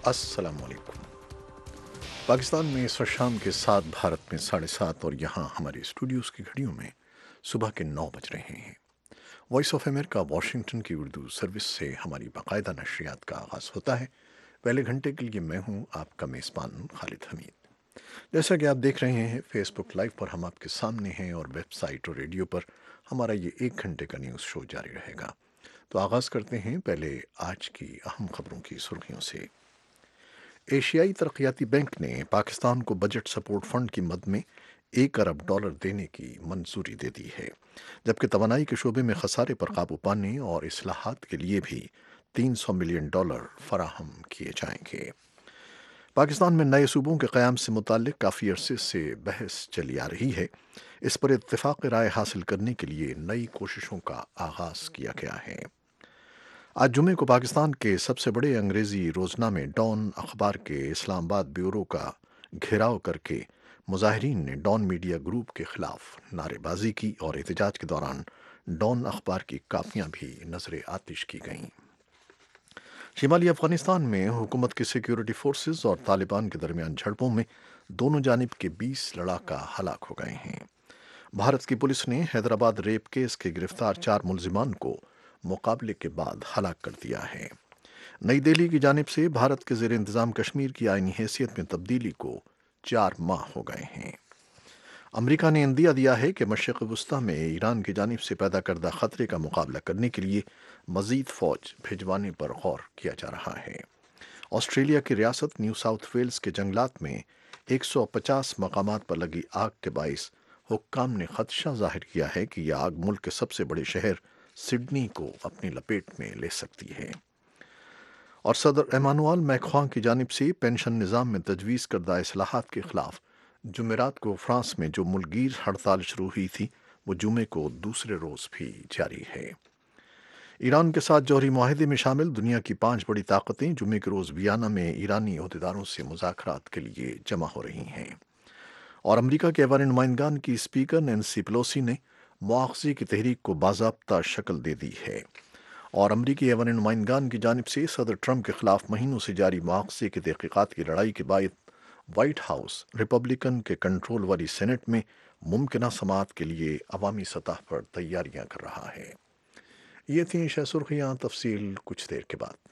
अस्सलाम वालेकुम। पाकिस्तान में इस वक्त शाम के 7, भारत में 7:30 और यहाँ हमारे स्टूडियोज़ की घड़ियों में सुबह के 9 बज रहे हैं। वॉइस ऑफ अमेरिका वाशिंगटन की उर्दू सर्विस से हमारी बाकायदा नशरियात का आगाज़ होता है। पहले घंटे के लिए मैं हूँ आपका मेज़बान खालिद हमीद। जैसा कि आप देख रहे हैं फेसबुक लाइव पर हम आपके सामने हैं और वेबसाइट और रेडियो पर हमारा ये 1 घंटे का न्यूज़ शो जारी रहेगा। तो आगाज़ करते हैं पहले आज की अहम खबरों की सुर्खियों से। एशियाई तरक्याती बैंक ने पाकिस्तान को बजट सपोर्ट फंड की मद में $1 अरब देने की मंजूरी दे दी है, जबकि तवानाई के शोबे में खसारे पर काबू पाने और इस्लाहात के लिए भी $300 मिलियन फराहम किए जाएंगे। पाकिस्तान में नए सूबों के क़याम से मुताल्लिक काफ़ी अरसे से बहस चली आ रही है। इस पर इत्तेफाक राय हासिल करने के लिए नई कोशिशों का आगाज़ किया गया है। आज जुमे को पाकिस्तान के सबसे बड़े अंग्रेजी रोजनामे डॉन अखबार के इस्लामाबाद ब्यूरो का घेराव करके मुजाहिरीन ने डॉन मीडिया ग्रुप के खिलाफ नारेबाजी की और एहतजाज के दौरान डॉन अखबार की कापियां भी नजर आतिश की गईं। शिमाली अफगानिस्तान में हुकूमत की सिक्योरिटी फोर्सेस और तालिबान के दरमियान झड़पों में दोनों जानिब के 20 लड़ाका हलाक हो गए हैं। भारत की पुलिस ने हैदराबाद रेप केस के गिरफ्तार 4 मुलजिमान को मुकाबले के बाद हलाक कर दिया है। नई दिल्ली की जानिब से भारत के ज़ेर इंतज़ाम कश्मीर की आईनी हैसियत में तब्दीली को 4 माह हो गए हैं। अमरीका ने इंदिया दिया है कि मशरिक़ वस्ती में ईरान की जानिब से पैदा करदा खतरे का मुकाबला करने के लिए मज़ीद फ़ौज भिजवाने पर गौर किया जा रहा है। ऑस्ट्रेलिया की रियासत न्यू साउथ वेल्स के जंगलात में 150 मकामात पर लगी आग के बाइस हुक्काम ने खदशा जाहिर किया है कि यह आग मुल्क के सबसे बड़े शहर सिडनी को अपनी लपेट में ले सकती है। और सदर एमानुअल मैक्रों की जानिब से पेंशन निज़ाम में तजवीज़ करदा इस्लाहात के खिलाफ जुमेरात को फ्रांस में जो मुल्कगीर हड़ताल शुरू हुई थी वो जुमे को दूसरे रोज़ भी जारी है। ईरान के साथ जौहरी माहदे में शामिल दुनिया की 5 बड़ी ताकतें जुमे के रोज़ वियना में ईरानी अहदेदारों से मुज़ाकरात के लिए जमा हो रही हैं। और अमरीका के ऐवान नुमाइंदगान की स्पीकर नैन्सी पेलोसी ने मुआवजे की तहरीक को बाज़ाब्ता शक्ल दे दी है। और अमरीकी ऐवान नुमाइंदगान की जानिब से सदर ट्रंप के खिलाफ महीनों से जारी मुआवजे की तहकीकात की लड़ाई के बाद वाइट हाउस रिपब्लिकन के कंट्रोल वाली सेनेट में मुमकिन समाअत के लिए अवामी सतह पर तैयारियां कर रहा है। ये थी शह सुर्खियां, तफसील कुछ देर के बाद।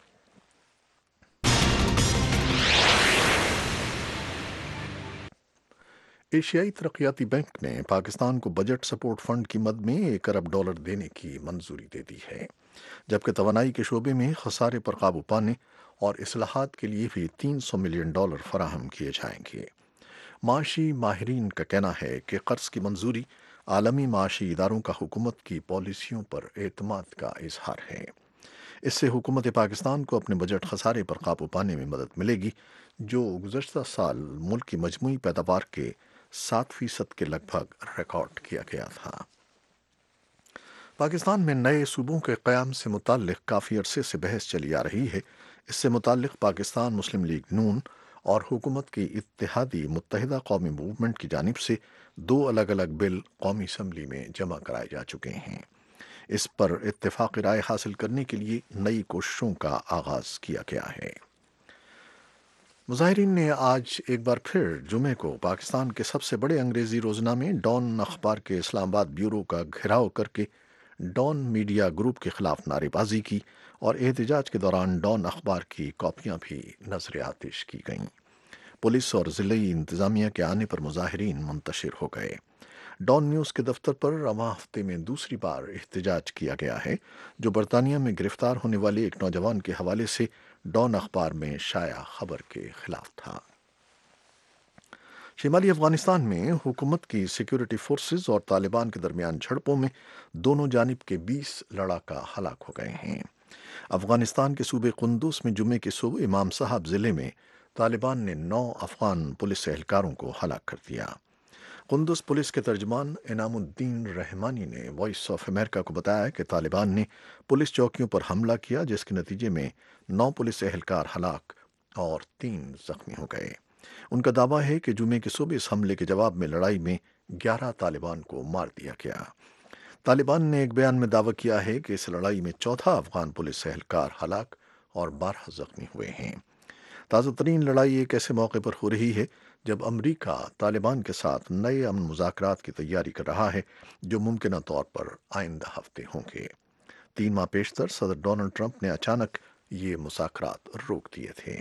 एशियाई तरक्याती बैंक ने पाकिस्तान को बजट सपोर्ट फंड की मद में $1 अरब देने की मंजूरी दे दी है, जबकि तवानाई के शोबे में खसारे पर काबू पाने और इस्लाहात के लिए भी $300 मिलियन फराहम किए जाएंगे। माशी माहिरीन का कहना है कि कर्ज की मंजूरी आलमी माशी इदारों का हुकूमत की पॉलिसियों पर एतमाद का इजहार है। इससे हुकूमत पाकिस्तान को अपने बजट खसारे पर काबू पाने में मदद मिलेगी, जो गुज़श्ता साल मुल्क की मजमूई पैदावार के 7% के लगभग रिकॉर्ड किया गया था। पाकिस्तान में नए सूबों के क़याम से मुताल्लिक़ काफ़ी अरसे से बहस चली आ रही है। इससे मुताल्लिक़ पाकिस्तान मुस्लिम लीग नून और हुकूमत की इत्तेहादी मुत्तहिदा कौमी मूवमेंट की जानिब से 2 अलग अलग बिल कौमी असम्बली में जमा कराए जा चुके हैं। इस पर इत्तेफाक राय हासिल करने के लिए नई कोशिशों का आगाज़ किया गया है। मुजाहिरीन ने आज एक बार फिर जुमे को पाकिस्तान के सबसे बड़े अंग्रेज़ी रोजनामे डॉन अखबार के इस्लामाबाद ब्यूरो का घेराव करके डॉन मीडिया ग्रुप के खिलाफ नारेबाजी की और एहतजाज के दौरान डॉन अखबार की कॉपियां भी नजर आतिश की गईं। पुलिस और ज़िली इंतज़ामिया के आने पर मुजाहिरीन मुंतशिर हो गए। डॉन न्यूज़ के दफ्तर पर रवां हफ्ते में दूसरी बार एहतजाज किया गया है, जो बरतानिया में गिरफ्तार होने वाले एक नौजवान के हवाले से डॉन अखबार में शाया खबर के खिलाफ था। शिमाली अफगानिस्तान में हुकूमत की सिक्योरिटी फोर्सेस और तालिबान के दरमियान झड़पों में दोनों जानिब के 20 लड़ाका हलाक हो गए हैं। अफगानिस्तान के सूबे कुंदुस में जुमे के सुबह इमाम साहब जिले में तालिबान ने 9 अफगान पुलिस एहलकारों को हलाक कर दिया। कुंदुस पुलिस के तर्जमान इनामुद्दीन रहमानी ने वॉइस ऑफ अमेरिका को बताया कि तालिबान ने पुलिस चौकियों पर हमला किया, जिसके नतीजे में 9 पुलिस एहलकार हलाक और 3 जख्मी हो गए। उनका दावा है कि जुमे के सुबह इस हमले के जवाब में लड़ाई में 11 तालिबान को मार दिया गया। तालिबान ने एक बयान में दावा किया है कि इस लड़ाई में चौथा अफगान पुलिस एहलकार हलाक और 12 जख्मी हुए हैं। تازہ ترین لڑائی ایک ایسے موقع پر ہو رہی ہے جب امریکہ طالبان کے ساتھ نئے امن مذاکرات کی تیاری کر رہا ہے جو ممکنہ طور پر آئندہ ہفتے ہوں گے۔ 3 ماہ پیشتر صدر ڈونلڈ ٹرمپ نے اچانک یہ مذاکرات روک دیے تھے۔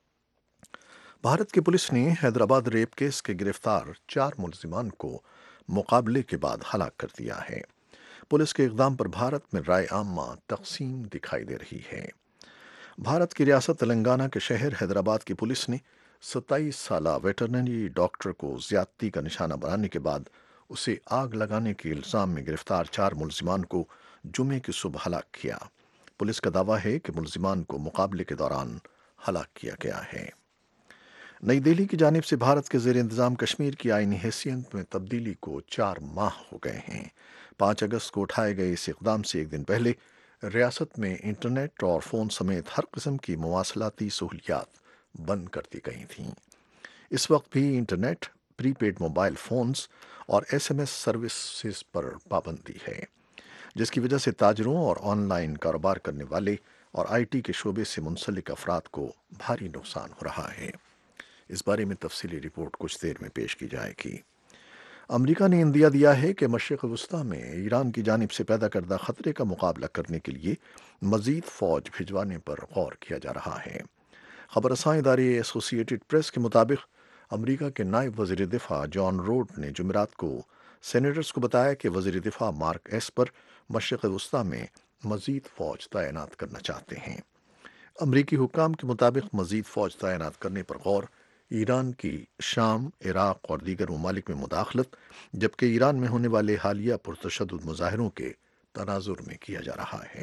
بھارت کی پولیس نے حیدرآباد ریپ کیس کے گرفتار 4 ملزمان کو مقابلے کے بعد ہلاک کر دیا ہے۔ پولیس کے اقدام پر بھارت میں رائے عامہ تقسیم دکھائی دے رہی ہے۔ بھارت کی ریاست تلنگانہ کے شہر حیدرآباد کی پولیس نے 27 سالہ ویٹرنری ڈاکٹر کو زیادتی کا نشانہ بنانے کے بعد اسے آگ لگانے کے الزام میں گرفتار 4 ملزمان کو جمعے کی صبح ہلاک کیا۔ پولیس کا دعویٰ ہے کہ ملزمان کو مقابلے کے دوران ہلاک کیا گیا ہے۔ نئی دہلی کی جانب سے بھارت کے زیر انتظام کشمیر کی آئینی حیثیت میں تبدیلی کو 4 ماہ ہو گئے ہیں۔ 5 اگست کو اٹھائے گئے اس اقدام سے ایک دن پہلے ریاست میں انٹرنیٹ اور فون سمیت ہر قسم کی مواصلاتی سہولیات بند کر دی گئی تھیں۔ اس وقت بھی internet, prepaid mobile phones اور SMS سروسز پر پابندی ہے، جس کی وجہ سے تاجروں اور آن لائن کاروبار کرنے والے اور IT کے شعبے سے منسلک افراد کو بھاری نقصان ہو رہا ہے۔ اس بارے میں تفصیلی رپورٹ کچھ دیر میں پیش کی جائے گی۔ امریکہ نے اندیا دیا ہے کہ مشرق وسطیٰ میں ایران کی جانب سے پیدا کردہ خطرے کا مقابلہ کرنے کے لیے مزید فوج بھجوانے پر غور کیا جا رہا ہے۔ خبر رساں ادارے ایسوسی ایٹڈ پریس کے مطابق امریکہ کے نائب وزیر دفاع جان روڈ نے جمعرات کو سینیٹرز کو بتایا کہ وزیر دفاع مارک ایسپر مشرق وسطیٰ میں مزید فوج تعینات کرنا چاہتے ہیں۔ امریکی حکام کے مطابق مزید فوج تعینات کرنے پر غور ایران کی شام، عراق اور دیگر ممالک میں مداخلت، جبکہ ایران میں ہونے والے حالیہ پرتشدد مظاہروں کے تناظر میں کیا جا رہا ہے۔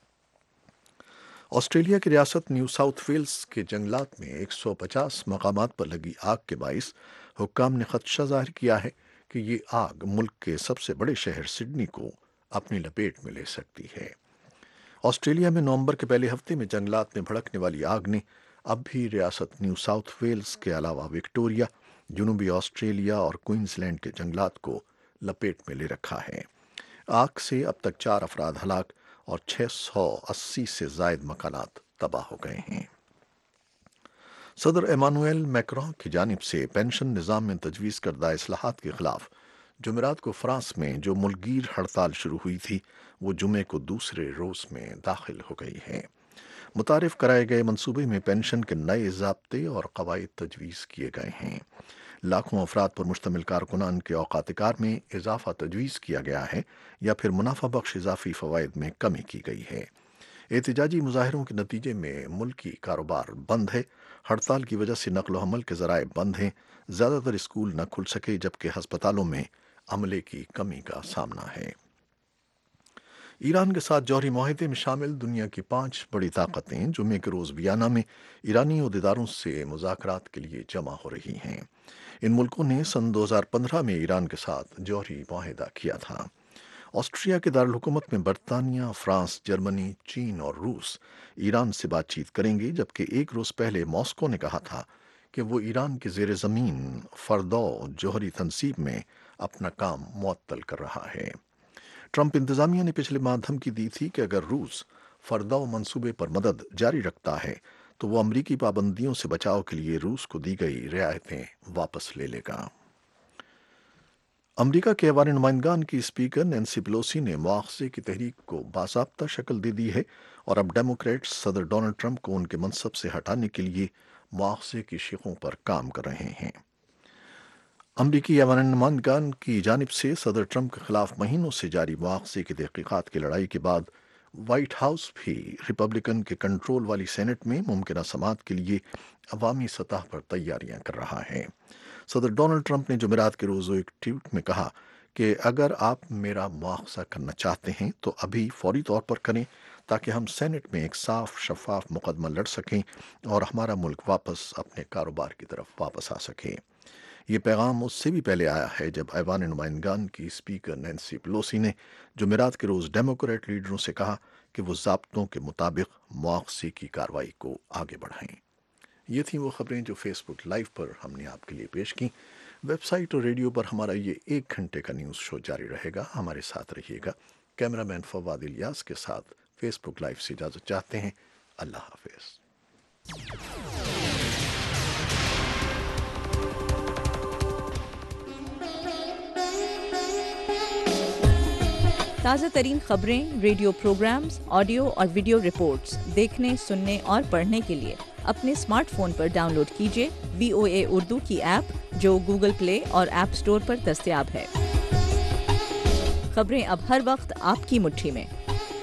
آسٹریلیا کی ریاست نیو ساؤتھ ویلز کے جنگلات میں 150 مقامات پر لگی آگ کے باعث حکام نے خدشہ ظاہر کیا ہے کہ یہ آگ ملک کے سب سے بڑے شہر سڈنی کو اپنی لپیٹ میں لے سکتی ہے۔ آسٹریلیا میں نومبر کے پہلے ہفتے میں جنگلات میں بھڑکنے والی آگ نے اب بھی ریاست نیو ساؤتھ ویلز کے علاوہ وکٹوریا، جنوبی آسٹریلیا اور کوئنز لینڈ کے جنگلات کو لپیٹ میں لے رکھا ہے۔ آگ سے اب تک 4 افراد ہلاک اور 680 سے زائد مکانات تباہ ہو گئے ہیں۔ صدر ایمانوئل میکرون کی جانب سے پینشن نظام میں تجویز کردہ اصلاحات کے خلاف جمعرات کو فرانس میں جو ملک گیر ہڑتال شروع ہوئی تھی وہ جمعے کو دوسرے روز میں داخل ہو گئی ہے۔ متعارف کرائے گئے منصوبے میں پینشن کے نئے ضابطے اور قواعد تجویز کیے گئے ہیں۔ لاکھوں افراد پر مشتمل کارکنان کے اوقات کار میں اضافہ تجویز کیا گیا ہے یا پھر منافع بخش اضافی فوائد میں کمی کی گئی ہے۔ احتجاجی مظاہروں کے نتیجے میں ملکی کاروبار بند ہے، ہڑتال کی وجہ سے نقل و حمل کے ذرائع بند ہیں، زیادہ تر اسکول نہ کھل سکے جبکہ ہسپتالوں میں عملے کی کمی کا سامنا ہے۔ ایران کے ساتھ جوہری معاہدے میں شامل دنیا کی 5 بڑی طاقتیں جمعے کے روز ویانا میں ایرانی عہدیداروں سے مذاکرات کے لیے جمع ہو رہی ہیں۔ ان ملکوں نے سن 2015 میں ایران کے ساتھ جوہری معاہدہ کیا تھا۔ آسٹریا کے دارالحکومت میں برطانیہ، فرانس، جرمنی، چین اور روس ایران سے بات چیت کریں گے، جبکہ ایک روز پہلے ماسکو نے کہا تھا کہ وہ ایران کے زیر زمین فردو جوہری تنصیب میں اپنا کام معطل کر رہا ہے۔ ٹرمپ انتظامیہ نے پچھلے ماہ دھمکی دی تھی کہ اگر روس فردو منصوبے پر مدد جاری رکھتا ہے تو وہ امریکی پابندیوں سے بچاؤ کے لیے روس کو دی گئی رعایتیں واپس لے لے گا۔ امریکہ کے ایوان نمائندگان کی اسپیکر نینسی پیلوسی نے مواخذے کی تحریک کو باضابطہ شکل دے دی ہے اور اب ڈیموکریٹس صدر ڈونلڈ ٹرمپ کو ان کے منصب سے ہٹانے کے لیے مواخذے کی شقوں پر کام کر رہے ہیں۔ امریکی ایوان نمائندگان کی جانب سے صدر ٹرمپ کے خلاف مہینوں سے جاری مواخذے کی تحقیقات کی لڑائی کے بعد وائٹ ہاؤس بھی ریپبلکن کے کنٹرول والی سینٹ میں ممکنہ سماعت کے لیے عوامی سطح پر تیاریاں کر رہا ہے۔ صدر ڈونلڈ ٹرمپ نے جمعرات کے روز ایک ٹویٹ میں کہا کہ اگر آپ میرا مواخذہ کرنا چاہتے ہیں تو ابھی فوری طور پر کریں تاکہ ہم سینٹ میں ایک صاف شفاف مقدمہ لڑ سکیں اور ہمارا ملک واپس اپنے کاروبار کی طرف واپس آ سکے۔ یہ پیغام اس سے بھی پہلے آیا ہے جب ایوان نمائندگان کی اسپیکر نینسی پیلوسی نے جمعرات کے روز ڈیموکریٹ لیڈروں سے کہا کہ وہ ضابطوں کے مطابق مواخذے کی کارروائی کو آگے بڑھائیں۔ یہ تھیں وہ خبریں جو فیس بک لائیو پر ہم نے آپ کے لیے پیش کی۔ ویب سائٹ اور ریڈیو پر ہمارا یہ 1 گھنٹے کا نیوز شو جاری رہے گا، ہمارے ساتھ رہیے گا۔ کیمرہ مین فواد الیاس کے ساتھ فیس بک لائیو سے اجازت چاہتے ہیں۔ اللہ حافظ۔ تازہ ترین خبریں، ریڈیو پروگرامز، آڈیو اور ویڈیو رپورٹس دیکھنے، سننے اور پڑھنے کے لیے اپنے اسمارٹ فون پر ڈاؤن لوڈ کیجیے VOA اردو کی ایپ جو گوگل پلے اور ایپ اسٹور پر دستیاب ہے۔ خبریں اب ہر وقت آپ کی مٹھی میں۔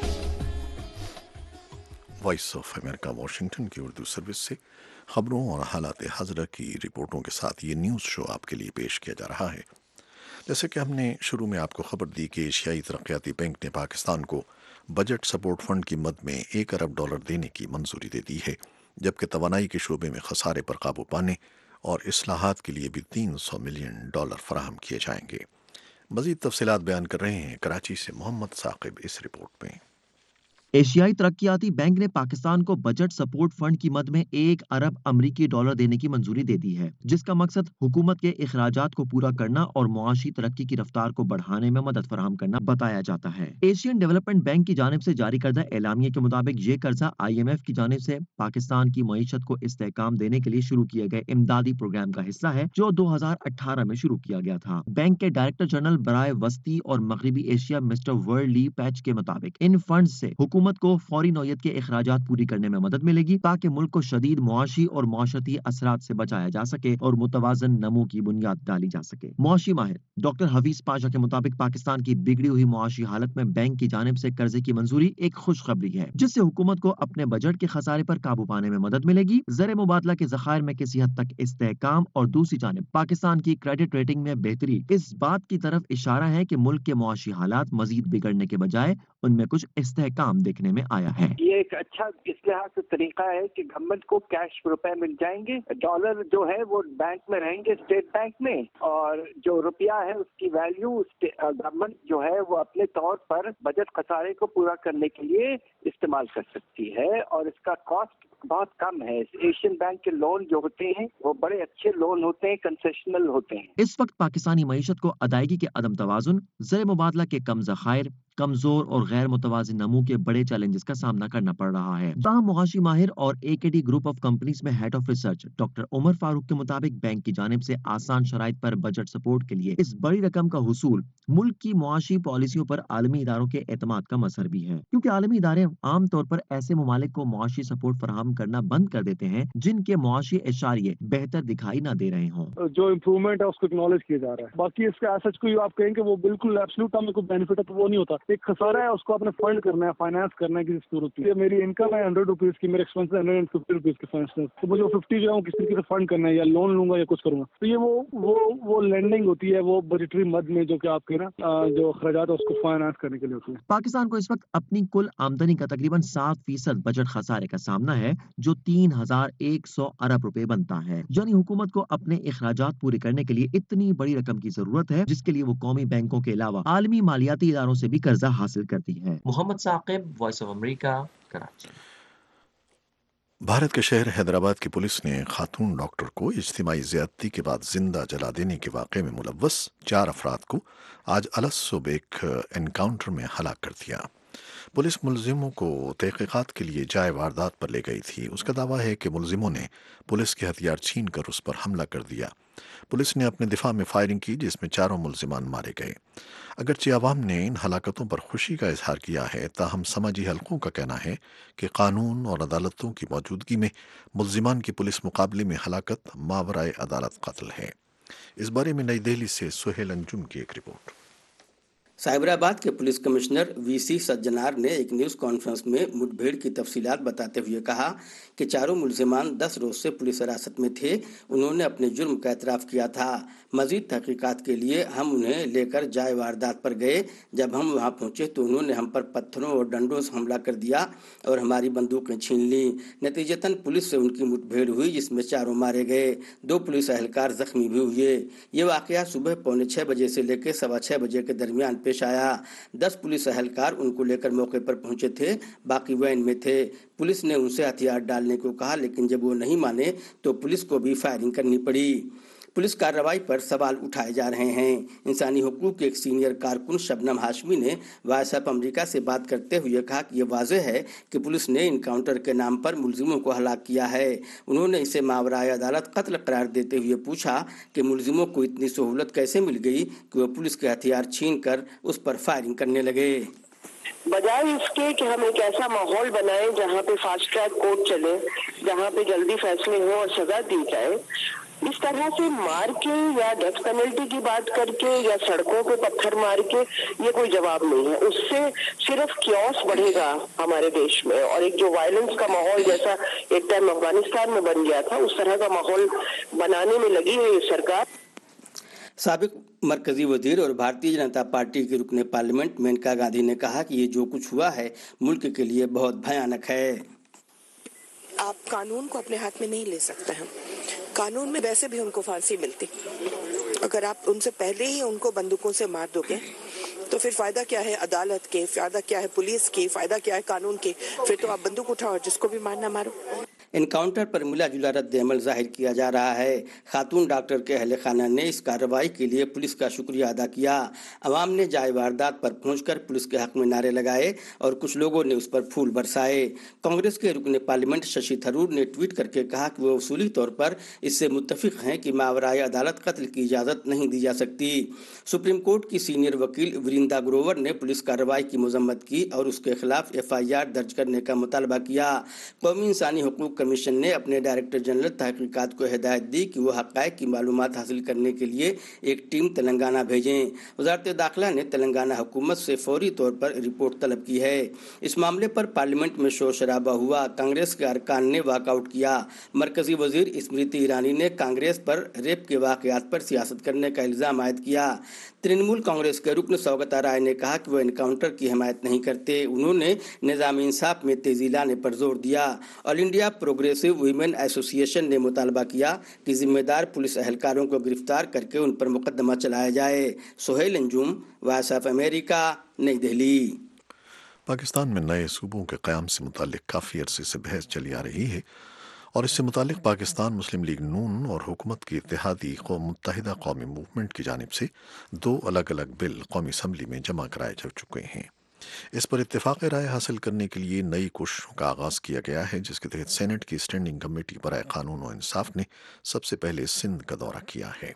وائس آف امریکہ واشنگٹن کی اردو سروس سے خبروں اور حالات حاضرہ کی رپورٹوں کے ساتھ یہ نیوز شو آپ کے لیے پیش کیا جا رہا ہے۔ جیسے کہ ہم نے شروع میں آپ کو خبر دی کہ ایشیائی ترقیاتی بینک نے پاکستان کو بجٹ سپورٹ فنڈ کی مد میں $1 ارب دینے کی منظوری دے دی ہے، جبکہ توانائی کے شعبے میں خسارے پر قابو پانے اور اصلاحات کے لیے بھی $300 ملین فراہم کیے جائیں گے۔ مزید تفصیلات بیان کر رہے ہیں کراچی سے محمد ثاقب اس رپورٹ میں۔ ایشیائی ترقیاتی بینک نے پاکستان کو بجٹ سپورٹ فنڈ کی مد میں $1 ارب دینے کی منظوری دے دی ہے، جس کا مقصد حکومت کے اخراجات کو پورا کرنا اور معاشی ترقی کی رفتار کو بڑھانے میں مدد فراہم کرنا بتایا جاتا ہے۔ ایشین ڈیولپمنٹ بینک کی جانب سے جاری کردہ اعلامیے کے مطابق یہ قرضہ IMF کی جانب سے پاکستان کی معیشت کو استحکام دینے کے لیے شروع کیے گئے امدادی پروگرام کا حصہ ہے، جو 2018 میں شروع کیا گیا تھا۔ بینک کے ڈائریکٹر جنرل برائے وسطی اور مغربی ایشیا مسٹر ورلڈ لی پیچ کے مطابق ان فنڈز سے حکومت کو فوری نوعیت کے اخراجات پوری کرنے میں مدد ملے گی تاکہ ملک کو شدید معاشی اور معاشرتی اثرات سے بچایا جا سکے اور متوازن نمو کی بنیاد ڈالی جا سکے۔ معاشی ماہر ڈاکٹر حفیظ پاشا کے مطابق پاکستان کی بگڑی ہوئی معاشی حالت میں بینک کی جانب سے قرضے کی منظوری ایک خوشخبری ہے، جس سے حکومت کو اپنے بجٹ کے خسارے پر قابو پانے میں مدد ملے گی، زر مبادلہ کے ذخائر میں کسی حد تک استحکام اور دوسری جانب پاکستان کی کریڈٹ ریٹنگ میں بہتری اس بات کی طرف اشارہ ہے کہ ملک کے معاشی حالات مزید بگڑنے کے بجائے ان میں کچھ استحکام دیکھنے میں آیا ہے۔ یہ ایک اچھا اس لحاظ سے طریقہ ہے کہ گورنمنٹ کو کیش روپے مل جائیں گے، ڈالر جو ہے وہ بینک میں رہیں گے، اسٹیٹ بینک میں، اور جو روپیہ ہے اس کی ویلیو گورنمنٹ جو ہے وہ اپنے طور پر بجٹ خسارے کو پورا کرنے کے لیے استعمال کر سکتی ہے، اور اس کا کاسٹ بہت کم ہے۔ ایشین بینک کے لون جو ہوتے ہیں وہ بڑے اچھے لون ہوتے ہیں، کنسیشنل ہوتے ہیں۔ اس وقت پاکستانی معیشت کو ادائیگی کے عدم توازن، زر مبادلہ کے کم ذخائر، کمزور اور غیر متوازن نمو کے بڑے چیلنجز کا سامنا کرنا پڑ رہا ہے۔ تاہم معاشی ماہر اور AKD گروپ آف کمپنیز میں head of research doctor Umar Farooq کے مطابق بینک کی جانب سے آسان شرائط پر بجٹ سپورٹ کے لیے اس بڑی رقم کا حصول ملک کی معاشی پالیسیوں پر عالمی اداروں کے اعتماد کا مظہر بھی ہے، کیونکہ عالمی ادارے عام طور پر ایسے ممالک کو معاشی سپورٹ فراہم کرنا بند کر دیتے ہیں جن کے معاشی اشاریے بہتر دکھائی نہ دے رہے ہوں۔ جو امپروومنٹ ہے اس کو اکنالج کیا جا رہا ہے، باقی اس کا ایسا کوئی آپ کہیں کہ وہ بالکل ایبسولوٹ ہمیں کوئی بینیفٹ ہے تو وہ نہیں ہوتا۔ ایک خسارہ ہے، اس کو آپ نے فنڈ کرنا ہے، فائنانس کرنے کی ضرورت ہے۔ میری انکم ہے 100 روپیز کی، میرے ایکسپینس ہے 150 روپیز کے فائنانس، تو مجھے 50 جو ہے کسی طریقے سے فنڈ کرنا ہے، یا لون لوں گا یا کچھ کروں گا، تو یہ وہ لینڈنگ ہوتی ہے، وہ بجٹری مد میں جو کہ آپ کے نا جو اخراجات ہے اس کو فائنانس کرنے کے لیے ہوتی ہے۔ پاکستان کو اس وقت اپنی کل آمدنی کا تقریباً 7% بجٹ خسارے کا سامنا ہے، جو 3100 ارب روپے بنتا ہے۔ یعنی حکومت کو اپنے اخراجات پورے کرنے کے لیے اتنی بڑی رقم کی ضرورت ہے، جس کے لیے وہ قومی بینکوں کے علاوہ عالمی مالیاتی اداروں سے بھی قرضہ حاصل کرتی ہے۔ Muhammad Saqib, Voice of America, Karachi. Bharat کے شہر حیدرآباد کی پولیس نے خاتون ڈاکٹر کو اجتماعی زیادتی کے بعد زندہ جلا دینے کے واقعے میں ملوث 4 افراد کو آج الس صبح ایک انکاؤنٹر میں ہلاک کر دیا۔ پولیس ملزموں کو تحقیقات کے لیے جائے واردات پر لے گئی تھی۔ اس کا دعویٰ ہے کہ ملزموں نے پولیس کے ہتھیار چھین کر اس پر حملہ کر دیا۔ پولیس نے اپنے دفاع میں فائرنگ کی، جس میں 4 ملزمان مارے گئے۔ اگرچہ عوام نے ان ہلاکتوں پر خوشی کا اظہار کیا ہے، تاہم سماجی حلقوں کا کہنا ہے کہ قانون اور عدالتوں کی موجودگی میں ملزمان کی پولیس مقابلے میں ہلاکت ماورائے عدالت قتل ہے۔ اس بارے میں نئی دہلی سے سہیل انجم کی ایک رپورٹ۔ سائبرآباد کے پولیس کمشنر VC سجنار نے ایک نیوز کانفرنس میں مڈبھیڑ کی تفصیلات بتاتے ہوئے کہا کہ 4 ملزمان 10 روز سے پولیس حراست میں تھے۔ انہوں نے اپنے جرم کا اعتراف کیا تھا۔ مزید تحقیقات کے لیے ہم انہیں لے کر جائے واردات پر گئے۔ جب ہم وہاں پہنچے تو انہوں نے ہم پر پتھروں اور ڈنڈوں سے حملہ کر دیا اور ہماری بندوقیں چھین لیں۔ نتیجتاً پولیس سے ان کی مڈبھیڑ ہوئی، جس میں 4 مارے گئے، 2 پولیس اہلکار زخمی بھی ہوئے۔ یہ واقعہ صبح 5:45 بجے سے لے کے 6:15 بجے کے درمیان پیش آیا۔ 10 پولیس اہلکار ان کو لے کر موقع پر پہنچے تھے، باقی وین میں تھے۔ پولیس نے ان سے ہتھیار ڈالنے کو کہا، لیکن جب وہ نہیں مانے تو پولیس کو بھی فائرنگ کرنی پڑی۔ पुलिस कार्रवाई पर सवाल उठाए जा रहे हैं। इंसानी हुकूक के एक सीनियर कारकुन शबनम हाशमी ने वॉइस ऑफ अमेरिका से बात करते हुए कहा कि ये वाज़ेह है कि पुलिस ने इनकाउंटर के नाम पर मुलजिमों को हलाक किया है। उन्होंने इसे मावराए अदालत कत्ल करार देते हुए पूछा कि मुलजिमों को इतनी सहूलत कैसे मिल गई कि वो पुलिस के हथियार छीन कर उस पर फायरिंग करने लगे। बजाय इसके कि हम एक ऐसा माहौल बनाएं जहाँ पे फास्ट ट्रैक कोर्ट चले, जहाँ पे जल्दी फैसले हो और सजा दी जाए, इस तरह से मार के या डेथ पेनल्टी की बात करके या सड़कों पे पत्थर मार के ये कोई जवाब नहीं है। उससे सिर्फ क्योस बढ़ेगा हमारे देश में, और एक जो वायलेंस का माहौल जैसा एक टाइम अफगानिस्तान में बन गया था, उस तरह का माहौल बनाने में लगी है ये सरकार। साबिक मरकजी वजीर और भारतीय जनता पार्टी के रुकने पार्लियामेंट मेनका गांधी ने कहा कि ये जो कुछ हुआ है मुल्क के लिए बहुत भयानक है। आप कानून को अपने हाथ में नहीं ले सकते हैं। कानून में वैसे भी उनको फांसी मिलती, अगर आप उनसे पहले ही उनको बंदूकों से मार दोगे तो फिर फायदा क्या है अदालत के, फायदा क्या है पुलिस की, फायदा क्या है कानून के? फिर तो आप बंदूक उठाओ और जिसको भी मारना मारो। एनकाउंटर पर मिला जुला रद्द अमल जाहिर किया जा रहा है। खातून डॉक्टर के अहले खाना ने इस कार्रवाई के लिए पुलिस का शुक्रिया अदा किया। अवाम ने जाए वारदात पर पहुंचकर पुलिस के हक में नारे लगाए और कुछ लोगों ने उस पर फूल बरसाए। कांग्रेस के रुकने पार्लियामेंट शशि थरूर ने ट्वीट करके कहा कि वो उसूली तौर पर इससे मुत्तफिक हैं कि मावराए अदालत कत्ल की इजाज़त नहीं दी जा सकती। सुप्रीम कोर्ट की सीनियर वकील वृंदा ग्रोवर ने पुलिस कार्रवाई की मजम्मत की और उसके खिलाफ FIR दर्ज करने का मुतालबा किया। कौमी इंसानी हुकूक कमीशन ने अपने डायरेक्टर जनरल तहकीकात को हिदायत दी कि वो हक़ाइक़ की मालूमात हासिल करने के लिए एक टीम तेलंगाना भेजें। वज़ारत दाखिला ने तेलंगाना हुकूमत से फौरी तौर पर रिपोर्ट तलब की है। इस मामले पर पार्लियामेंट में शोर शराबा हुआ। कांग्रेस के अरकान ने वॉकआउट किया। मरकजी वजीर स्मृति ईरानी ने कांग्रेस पर रेप के वाक़यात पर सियासत करने का इल्ज़ाम आयद किया। तृणमूल कांग्रेस के रुकन सौगता राय ने कहा कि वो एनकाउंटर की हिमायत नहीं करते। उन्होंने निज़ाम इंसाफ में तेजी लाने पर जोर दिया। All India Progressive Women Association ने मुतालबा किया कि जिम्मेदार पुलिस अहलकारों को गिरफ्तार करके उन पर मुकदमा चलाया जाए। Sohail Anjum, Voice of America, New Delhi. Pakistan में नए सूबों के क़याम से मुतालिक काफ़ी अरसे से बहस चली आ रही है और इससे मुतालिक पाकिस्तान मुस्लिम लीग नून और हुकूमत की इत्तेहादी मुत्तहिदा कौमी मूवमेंट की जानिब से 2 अलग अलग बिल कौमी असम्बली में जमा कराए जा चुके हैं। इस पर इत्तेफाक राय हासिल करने के लिए नई कोशिशों का आगाज़ किया गया है, जिसके तहत सेनेट की स्टैंडिंग कमेटी बराए कानून और इंसाफ ने सबसे पहले सिंध का दौरा किया है।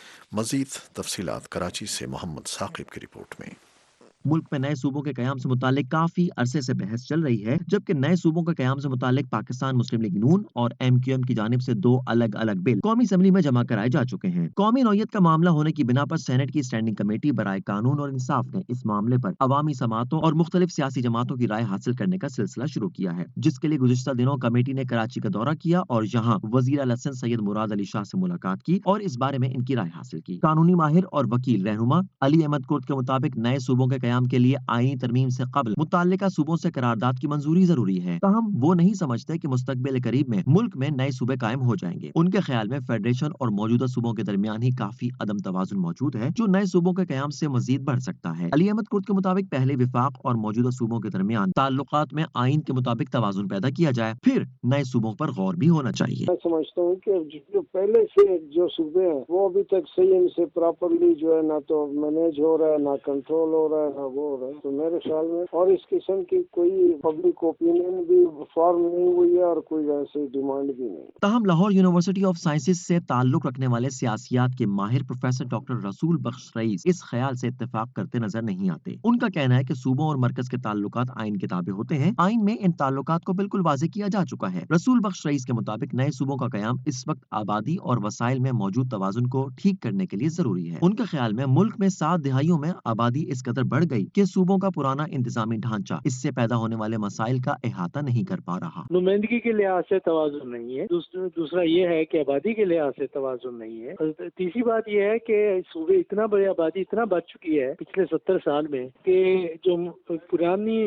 मज़ीद तफसीलात कराची से मोहम्मद साकिब की रिपोर्ट में। मुल्क में नए सूबों के कयाम से मुतालिक काफी अरसे से बहस चल रही है, जबकि नए सूबों के कयाम से मुतालिक पाकिस्तान मुस्लिम लीग नून और MQM की जानिब से 2 अलग अलग बिल कौमी असम्बली में जमा कराए जा चुके हैं। कौमी नौयत का मामला होने की बिना पर सेनेट की स्टैंडिंग कमेटी बराए कानून और इंसाफ ने इस मामले पर अवामी समातों और मुख्तलिफ सियासी जमातों की राय हासिल करने का सिलसिला शुरू किया है, जिसके लिए गुज़िश्ता दिनों कमेटी ने कराची का दौरा किया और यहाँ वज़ीर आला सिंध सैयद मुराद अली शाह से मुलाकात की और इस बारे में इनकी राय हासिल की। कानूनी माहिर और वकील रहनुमा अली अहमद कुर्द के मुताबिक नए सूबों के कयाम के लिए आईनी तरमीम से कबल मुताल्लिका सूबों से करारदाद की मंजूरी जरूरी है। ताहम वो नहीं समझते कि मुस्तकबिल करीब में मुल्क में नए सूबे कायम हो जाएंगे। उनके ख्याल में फेडरेशन और मौजूदा सूबों के दरमियान ही काफी अदम तवाजुन मौजूद है, जो नए सूबों के कयाम से मजीद बढ़ सकता है। अली अहमद कुर्द के मुताबिक पहले विफाक और मौजूदा सूबों के दरमियान ताल्लुकात में आइन के मुताबिक तवाजुन पैदा किया जाए, फिर नए सूबों पर गौर भी होना चाहिए। मैं समझता हूँ कि जो पहले से जो सूबे हैं वो अभी तक सही से प्रॉपरली जो है ना तो मैनेज हो रहा है, ना कंट्रोल हो रहा है, ना वो हो रहा है। तो मेरे ख्याल में और इस किस्म की कोई पब्लिक ओपिनियन भी फॉर्म नहीं हुई है और कोई ऐसी डिमांड भी नहीं। ताहम लाहौर यूनिवर्सिटी ऑफ साइंसेज से ताल्लुक रखने वाले सियासियात के माहिर प्रोफेसर डॉक्टर रसूल बख्श रईस इस ख्याल से इत्तेफाक करते नजर नहीं आते। उनका कहना है कि सूबों और मरकज के ताल्लुकात आइन के ताबे होते हैं। आइन में इन ताल्लुकात को बिल्कुल वाज़े किया जा चुका है। रसूल बख्श रईस के मुताबिक नए सूबों का कयाम इस वक्त आबादी और वसाइल में मौजूद तवाजुन को ठीक करने के लिए जरूरी है। उनके ख्याल में मुल्क में 7 दिहाइयों में आबादी इस कदर बढ़ गई कि सूबों का पुराना इंतजामी ढांचा इससे पैदा होने वाले मसाइल का अहाता नहीं कर पा रहा। नुमाइंदगी के लिहाज से तवाजुन नहीं है। दूसरा ये है कि आबादी के लिहाज से तवाजुन नहीं है। तीसरी बात यह है कि सूबे इतना बड़ी आबादी इतना बढ़ चुकी है पिछले 70 साल में कि जो पुरानी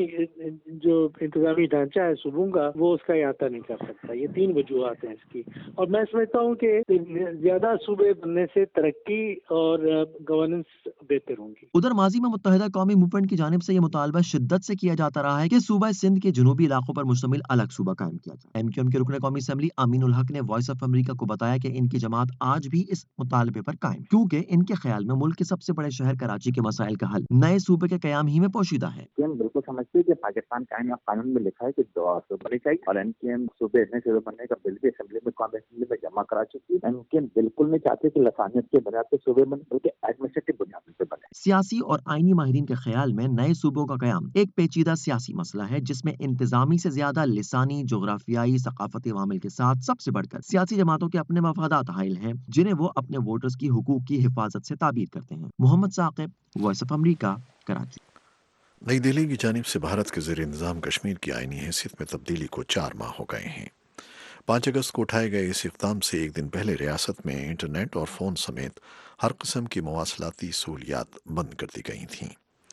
जो इंतजामी ढांचा है सूबों का वो उसका अहाता नहीं कर सकता। ये 3 वजूहात हैं इसकी, और मैं समझता हूँ कि ज्यादा सूबे बनने से तरक्की और गवर्नेंस बेहतर होंगी। उधर माजी में मुत्तहिदा कौमी عوامی موومنٹ کی جانب سے یہ مطالبہ شدت سے کیا جاتا رہا ہے کہ صوبہ سندھ کے جنوبی علاقوں پر مشتمل الگ صوبہ قائم کیا جائے۔ ایم کیو ایم کے رکن قومی اسمبلی امین الحق نے وائس آف امریکہ کو بتایا کہ ان کی جماعت آج بھی اس مطالبے پر قائم، کیونکہ ان کے خیال میں ملک کے سب سے بڑے شہر کراچی کے مسائل کا حل نئے صوبے کے قیام ہی میں پوشیدہ ہے۔ ہم بالکل سمجھتے ہیں کہ پاکستان کا قانون میں لکھا ہے کہ 2 صوبے چاہیے، اور ایم کیو ایم صوبے بننے کا بل بھی اسمبلی میں قومی اسمبلی میں جمع کرا چکی ہے۔ ایم کیو ایم بالکل نہیں چاہتے کہ لسانیت کے بنیاد پہ صوبے بنے، بلکہ ایڈمنسٹریٹو بنیاد پہ بنے۔ سیاسی اور آئینی ماہرین کے خیال میں نئے صوبوں کا قیام ایک پیچیدہ سیاسی مسئلہ ہے جس میں انتظامی سے زیادہ لسانی، جغرافیائی، ثقافتی عوامل کے ساتھ سب سے بڑھ کر سیاسی جماعتوں کے اپنے مفادات حائل ہیں جنہیں وہ اپنے ووٹرز کی حقوق کی حفاظت سے تعبیر کرتے ہیں۔ Muhammad Saqib, Voice of America, Karachi. New Delhi کی جانب سے بھارت کے زیر انتظام کشمیر کی آئینی حیثیت میں تبدیلی کو 4 ماہ ہو گئے ہیں۔ 5 اگست کو اٹھائے گئے اس اقدام سے ایک دن پہلے ریاست میں انٹرنیٹ اور فون سمیت ہر قسم کی مواصلاتی سہولیات بند کر دی گئی تھیں۔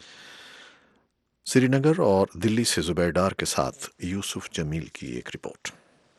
سری نگر اور دلی سے زبیر ڈار کے ساتھ یوسف جمیل کی ایک رپورٹ۔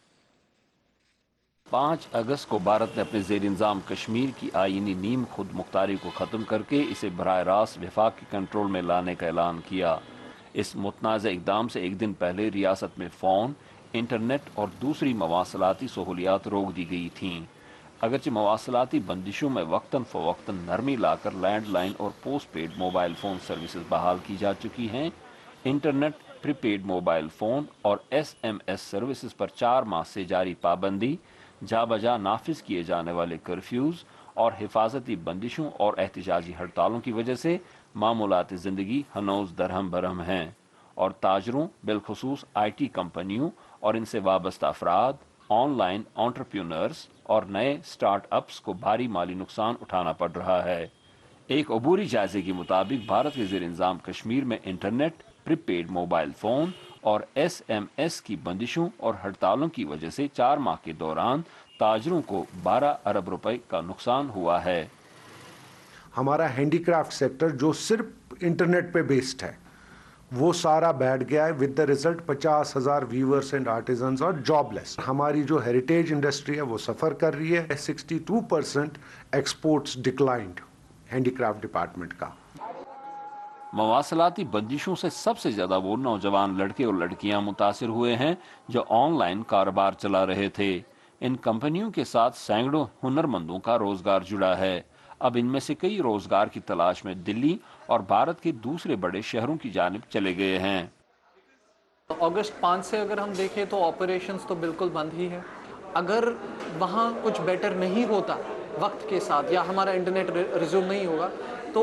5 اگست کو بھارت نے اپنے زیر انتظام کشمیر کی آئینی نیم خود مختاری کو ختم کر کے اسے براہ راست وفاق کے کنٹرول میں لانے کا اعلان کیا۔ اس متنازع اقدام سے ایک دن پہلے ریاست میں فون، انٹرنیٹ اور دوسری مواصلاتی سہولیات روک دی گئی تھیں۔ اگرچہ مواصلاتی بندشوں میں وقتاً فوقتاً نرمی لا کر لینڈ لائن اور postpaid mobile phone services بحال کی جا چکی ہیں، internet, prepaid mobile phone اور SMS سروسز پر 4 ماہ سے جاری پابندی، جا بجا نافذ کیے جانے والے کرفیوز اور حفاظتی بندشوں اور احتجاجی ہڑتالوں کی وجہ سے معمولات زندگی ہنوز درہم برہم ہیں، اور تاجروں، بالخصوص IT کمپنیوں اور ان سے وابستہ افراد، آن لائن انٹرپرینورز اور نئے سٹارٹ اپس کو بھاری مالی نقصان اٹھانا پڑ رہا ہے۔ ایک عبوری جائزے کے مطابق بھارت کے زیر انتظام کشمیر میں internet, prepaid mobile phone اور SMS کی بندشوں اور ہڑتالوں کی وجہ سے 4 ماہ کے دوران تاجروں کو 12 ارب روپے کا نقصان ہوا ہے۔ ہمارا ہینڈی کرافٹ سیکٹر جو صرف انٹرنیٹ پہ بیسڈ ہے وہ سارا بیٹھ گیا ہے، with the result 50,000 weavers and artisans اور جاب لیس۔ ہماری جو ہیریٹیج انڈسٹری ہے وہ سفر کر رہی ہے۔ 62% exports declined handicraft department کا۔ مواصلاتی بندشوں سے سب سے زیادہ وہ نوجوان لڑکے اور لڑکیاں متاثر ہوئے ہیں جو آن لائن کاروبار چلا رہے تھے۔ ان کمپنیوں کے ساتھ سینکڑوں ہنرمندوں کا روزگار جڑا ہے۔ اب ان میں سے کئی روزگار کی تلاش میں دلی اور بھارت کے دوسرے بڑے شہروں کی جانب چلے گئے ہیں۔ اگست 5 سے اگر ہم دیکھیں تو آپریشنز تو بالکل بند ہی ہے۔ اگر وہاں کچھ بیٹر نہیں ہوتا وقت کے ساتھ یا ہمارا انٹرنیٹ ریزیوم نہیں ہوگا تو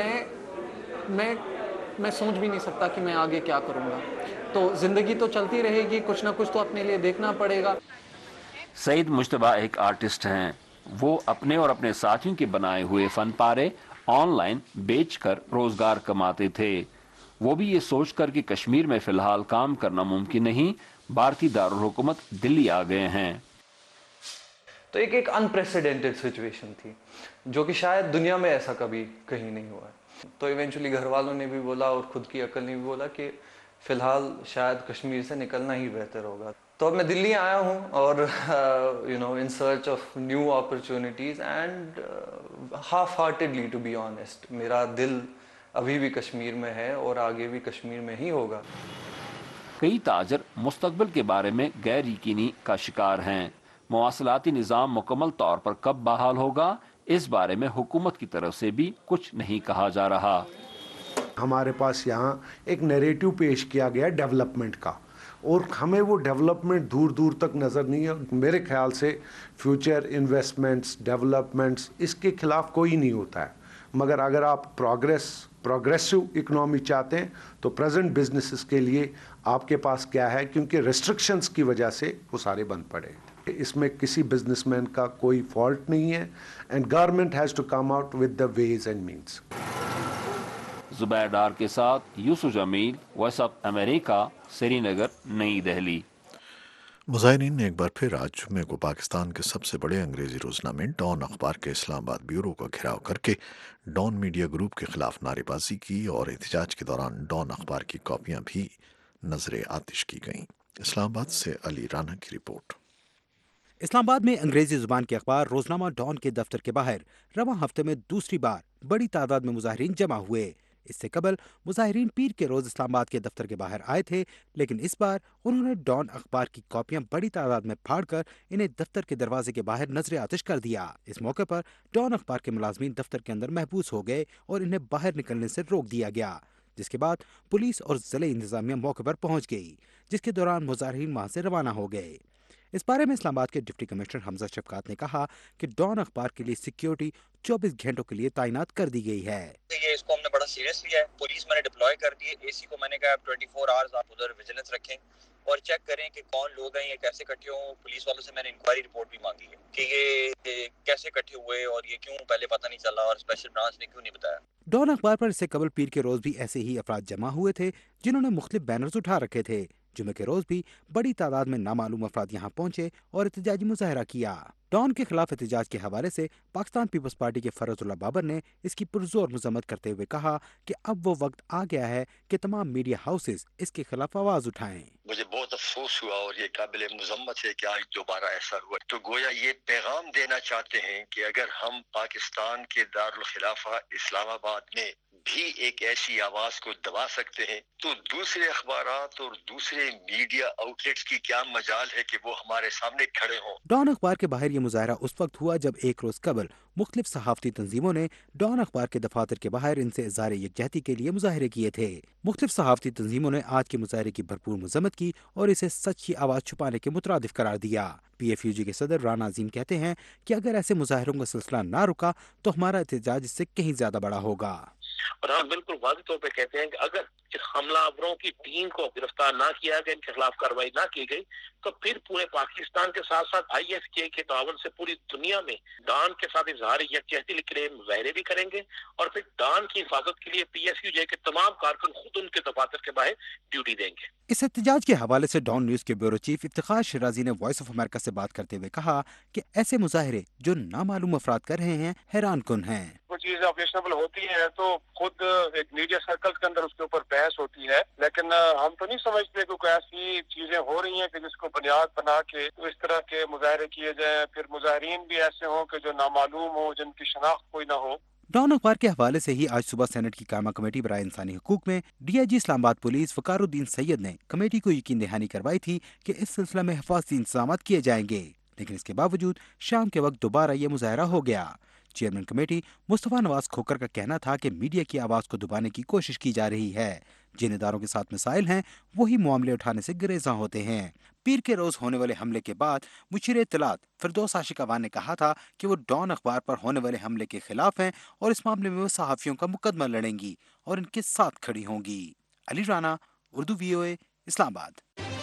میں سوچ بھی نہیں سکتا کہ میں آگے کیا کروں گا۔ تو زندگی تو چلتی رہے گی، کچھ نہ کچھ تو اپنے لیے دیکھنا پڑے گا۔ سعید مجتبیٰ ایک آرٹسٹ ہیں۔ وہ اپنے اور اپنے ساتھیوں کے بنائے ہوئے فن پارے آن لائن بیچ کر روزگار کماتے تھے۔ وہ بھی یہ سوچ کر کہ کشمیر میں فی الحال کام کرنا ممکن نہیں، بھارتی دارالحکومت دلی آ گئے ہیں۔ تو ایک انپریسیڈنٹڈ سچویشن تھی جو کہ شاید دنیا میں ایسا کبھی کہیں نہیں ہوا ہے۔ تو ایونچولی گھر والوں نے بھی بولا اور خود کی عقل نے بھی بولا کہ فی الحال شاید کشمیر سے نکلنا ہی بہتر ہوگا۔ تو اب میں دلی آیا ہوں اور in search of new opportunities and half heartedly to be honest میرا دل ابھی بھی کشمیر میں ہے اور آگے بھی کشمیر میں ہی ہوگا۔ کئی تاجر مستقبل کے بارے میں غیر یقینی کا شکار ہیں۔ مواصلاتی نظام مکمل طور پر کب بحال ہوگا اس بارے میں حکومت کی طرف سے بھی کچھ نہیں کہا جا رہا۔ ہمارے پاس یہاں ایک نیریٹو پیش کیا گیا ڈیولپمنٹ کا، اور ہمیں وہ ڈیولپمنٹ دور دور تک نظر نہیں ہے۔ میرے خیال سے فیوچر انویسٹمنٹس، ڈیولپمنٹس اس کے خلاف کوئی نہیں ہوتا ہے، مگر اگر آپ پروگریسو اکنامی چاہتے ہیں تو پریزنٹ بزنسز کے لیے آپ کے پاس کیا ہے، کیونکہ ریسٹرکشنز کی وجہ سے وہ سارے بند پڑے۔ اس میں کسی بزنس مین کا کوئی فالٹ نہیں ہے، and government has to come out with the ways and means. Zubair Dar کے ساتھ Yousuf Jameel, Voice of America, Srinagar, New Delhi. مظاہرین نے ایک بار پھر آج جمعے کو پاکستان کے سب سے بڑے انگریزی روزنامے ڈان اخبار کے اسلام آباد بیورو کا گھیراؤ کر کے ڈان میڈیا گروپ کے خلاف نعرے بازی کی، اور احتجاج کے دوران ڈان اخبار کی کاپیاں بھی نظر آتش کی گئیں۔ اسلام آباد سے علی رانا کی رپورٹ۔ اسلام آباد میں انگریزی زبان کے اخبار روزنامہ ڈان کے دفتر کے باہر رواں ہفتے میں دوسری بار بڑی تعداد میں مظاہرین جمع ہوئے۔ इससे कबल मुजाहिरीन पीर के रोज इस्लामाबाद के दफ्तर के बाहर आए थे, लेकिन इस बार उन्होंने डॉन अखबार की कॉपियां बड़ी तादाद में फाड़कर इन्हें दफ्तर के दरवाजे के बाहर नजर आतिश कर दिया। इस मौके पर डॉन अखबार के मुलाजमीन दफ्तर के अंदर महबूस हो गए और इन्हें बाहर निकलने से रोक दिया गया, जिसके बाद पुलिस और जिले इंतजामिया मौके पर पहुंच गई, जिसके दौरान मुजाहिरीन वहां से रवाना हो गए। इस बारे में इस्लामाबाद के डिप्टी कमिश्नर हमजा शफकात ने कहा कि डॉन अखबार के लिए सिक्योरिटी 24 घंटों के लिए तैनात कर दी गई है। ये इसको हमने बड़ा सीरियस लिया है। पुलिस मैंने डिप्लॉय कर दी है। एसी को मैंने कहा 24 आवर्स आप उधर विजिलेंस रखें और चेक करें कि कौन लोग हैं, ये कैसे इकट्ठे हों। पुलिस वालों से मैंने इंक्वायरी रिपोर्ट भी मांगी है कि ये कैसे इकट्ठे हुए और ये क्यों पहले पता नहीं चला और स्पेशल ब्रांच ने क्यों नहीं बताया। डॉन अखबार पर इससे कबल पीर के रोज भी ऐसे ही अफराद जमा हुए थे जिन्होंने मुख्तलिफ बैनर्स उठा रखे थे। जुमे के रोज भी बड़ी तादाद में नामालूम अफराद यहाँ पहुंचे और एहतजाजी मुजाहरा किया। डॉन के खिलाफ एहतजाज के हवाले से पाकिस्तान पीपल्स पार्टी के फरजुल्लाह बाबर ने इसकी पुरजोर मजम्मत करते हुए कहा कि अब वो वक्त आ गया है कि तमाम मीडिया हाउसेस इसके खिलाफ आवाज उठाएं। मुझे बहुत अफसोस हुआ और ये काबिल मजम्मत है कि आज दोबारा ऐसा हुआ। तो गोया ये पैगाम देना चाहते हैं कि अगर हम पाकिस्तान के दारुल खिलाफा इस्लामाबाद में भी एक ऐसी आवाज को दबा सकते हैं तो दूसरे अखबारात और दूसरे मीडिया आउटलेट्स की क्या मजाल है कि वो हमारे सामने खड़े हों। डॉन अखबार के बाहर ये मुजाहरा उस वक्त हुआ जब एक रोज कबल मुख्तलिफ सहाफती तंजीमों ने डॉन अखबार के दफातर के बाहर इनसे इज़हार यकजहती के लिए मुजाहरे किए थे। मुख्तलिफ सहाफती तंजीमों ने आज के मुजाहरे की भरपूर मजम्मत की और इसे सच की आवाज छुपाने के मुतरादिफ करार दिया। PFUG के सदर राना अजीम कहते हैं कि अगर ऐसे मुजाहरों का सिलसिला ना रुका तो हमारा एहतजाज इससे कहीं ज्यादा बड़ा होगा। और हम बिल्कुल वाज़ेह तौर पे कहते हैं कि अगर इस हमलावरों की टीम को गिरफ्तार ना किया गया, इनके खिलाफ कार्रवाई ना की गई तो फिर पूरे पाकिस्तान के साथ साथ ISK के तावन से पूरी दुनिया में डॉन के साथ इजहार यकजहती के लिए मुजाहरे भी करेंगे और फिर डॉन की हिफाजत के लिए PFUJ के तमाम कारकुन खुद उनके दफातर के बाहर ड्यूटी देंगे। इस एहतजाज के हवाले से डॉन न्यूज के ब्यूरो चीफ इफ्तिखार शिराजी ने वॉइस ऑफ अमेरिका से बात करते हुए कहा कि ऐसे मुजाहरे जो नामालूम अफराद कर रहे हैं हैरान कुन हैं। वो चीजें ऑब्जेक्शनेबल होती हैं तो खुद एक मीडिया सर्कल्स के अंदर उसके ऊपर बहस होती है, लेकिन हम तो नहीं समझते कि कोई ऐसी चीजें हो रही हैं कि जिसको बुनियाद बना के तो इस तरह के मुजाहरे किए जाएं, फिर मुजाहरीन भी ऐसे हों कि जो नामालूम हो, जिनकी शनाख्त कोई ना हो। डॉन अखबार के हवाले से ही आज सुबह सेनेट की कायमा कमेटी बराए इंसानी हकूक में DIG इस्लामाबाद पुलिस वकारुद्दीन सैयद ने कमेटी को यकीन दहानी करवाई थी कि इस सिलसिले में हिफाजती इंतजाम किए जाएंगे, लेकिन इसके बावजूद शाम के वक्त दोबारा ये मुजाहरा हो गया। चेयरमैन कमेटी मुस्तफा नवाज खोकर का कहना था कि मीडिया की आवाज को दबाने की कोशिश की जा रही है। जिन इदारों के साथ मिसाइल हैं वही मामले उठाने से गुरेज़ा होते हैं। पीर के रोज होने वाले हमले के बाद मुशीर इत्तलात फिरदौस आशिकावान ने कहा था कि वो डॉन अखबार पर होने वाले हमले के खिलाफ हैं और इस मामले में वो सहाफियों का मुकदमा लड़ेंगी और इनके साथ खड़ी होंगी। अली राना, उर्दू VOA, इस्लामाबाद।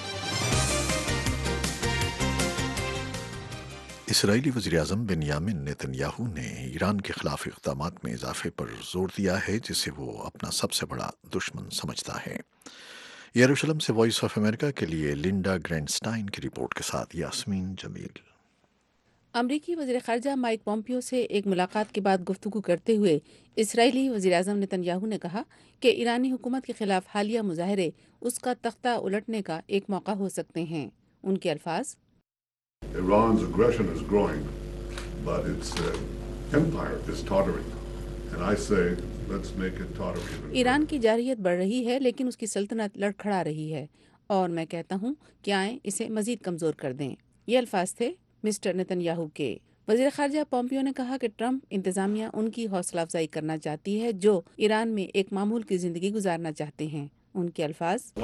इसराइली वज़ीर-ए-आज़म बेंयामिन नेतन्याहू ने ईरान के खिलाफ इक़दामात में इजाफे पर जोर दिया है जिसे वो अपना सबसे बड़ा दुश्मन समझता है। यरूशलेम से वॉइस ऑफ अमेरिका के लिए लिंडा ग्रैंडस्टाइन की रिपोर्ट के साथ यास्मीन जमील। अमरीकी वज़ीर ख़ारजा माइक पॉम्पियो से एक मुलाकात के बाद गुफ्तगू करते हुए इसराइली वज़ीर-ए-आज़म नेतन्याहू ने कहा कि ईरानी हुकूमत के खिलाफ हालिया मुजाहरे उसका तख्ता उलटने का एक मौका हो सकते हैं। उनके अल्फाज, Iran's aggression is growing, but its empire is tottering. And I say, let's make it totter even. Iran की जारहियत बढ़ रही है लेकिन उसकी सल्तनत लड़खड़ा रही है और मैं कहता हूँ कि आएं इसे मजीद कमज़ोर कर दें। ये अल्फाज थे मिस्टर नेतन्याहू के। वज़ीर ख़ारजा पॉम्पियो ने कहा कि ट्रंप इंतज़ामिया उनकी हौसला अफजाई करना चाहती है जो ईरान में एक मामूल की ज़िंदगी गुजारना चाहते हैं। उनके अल्फाज,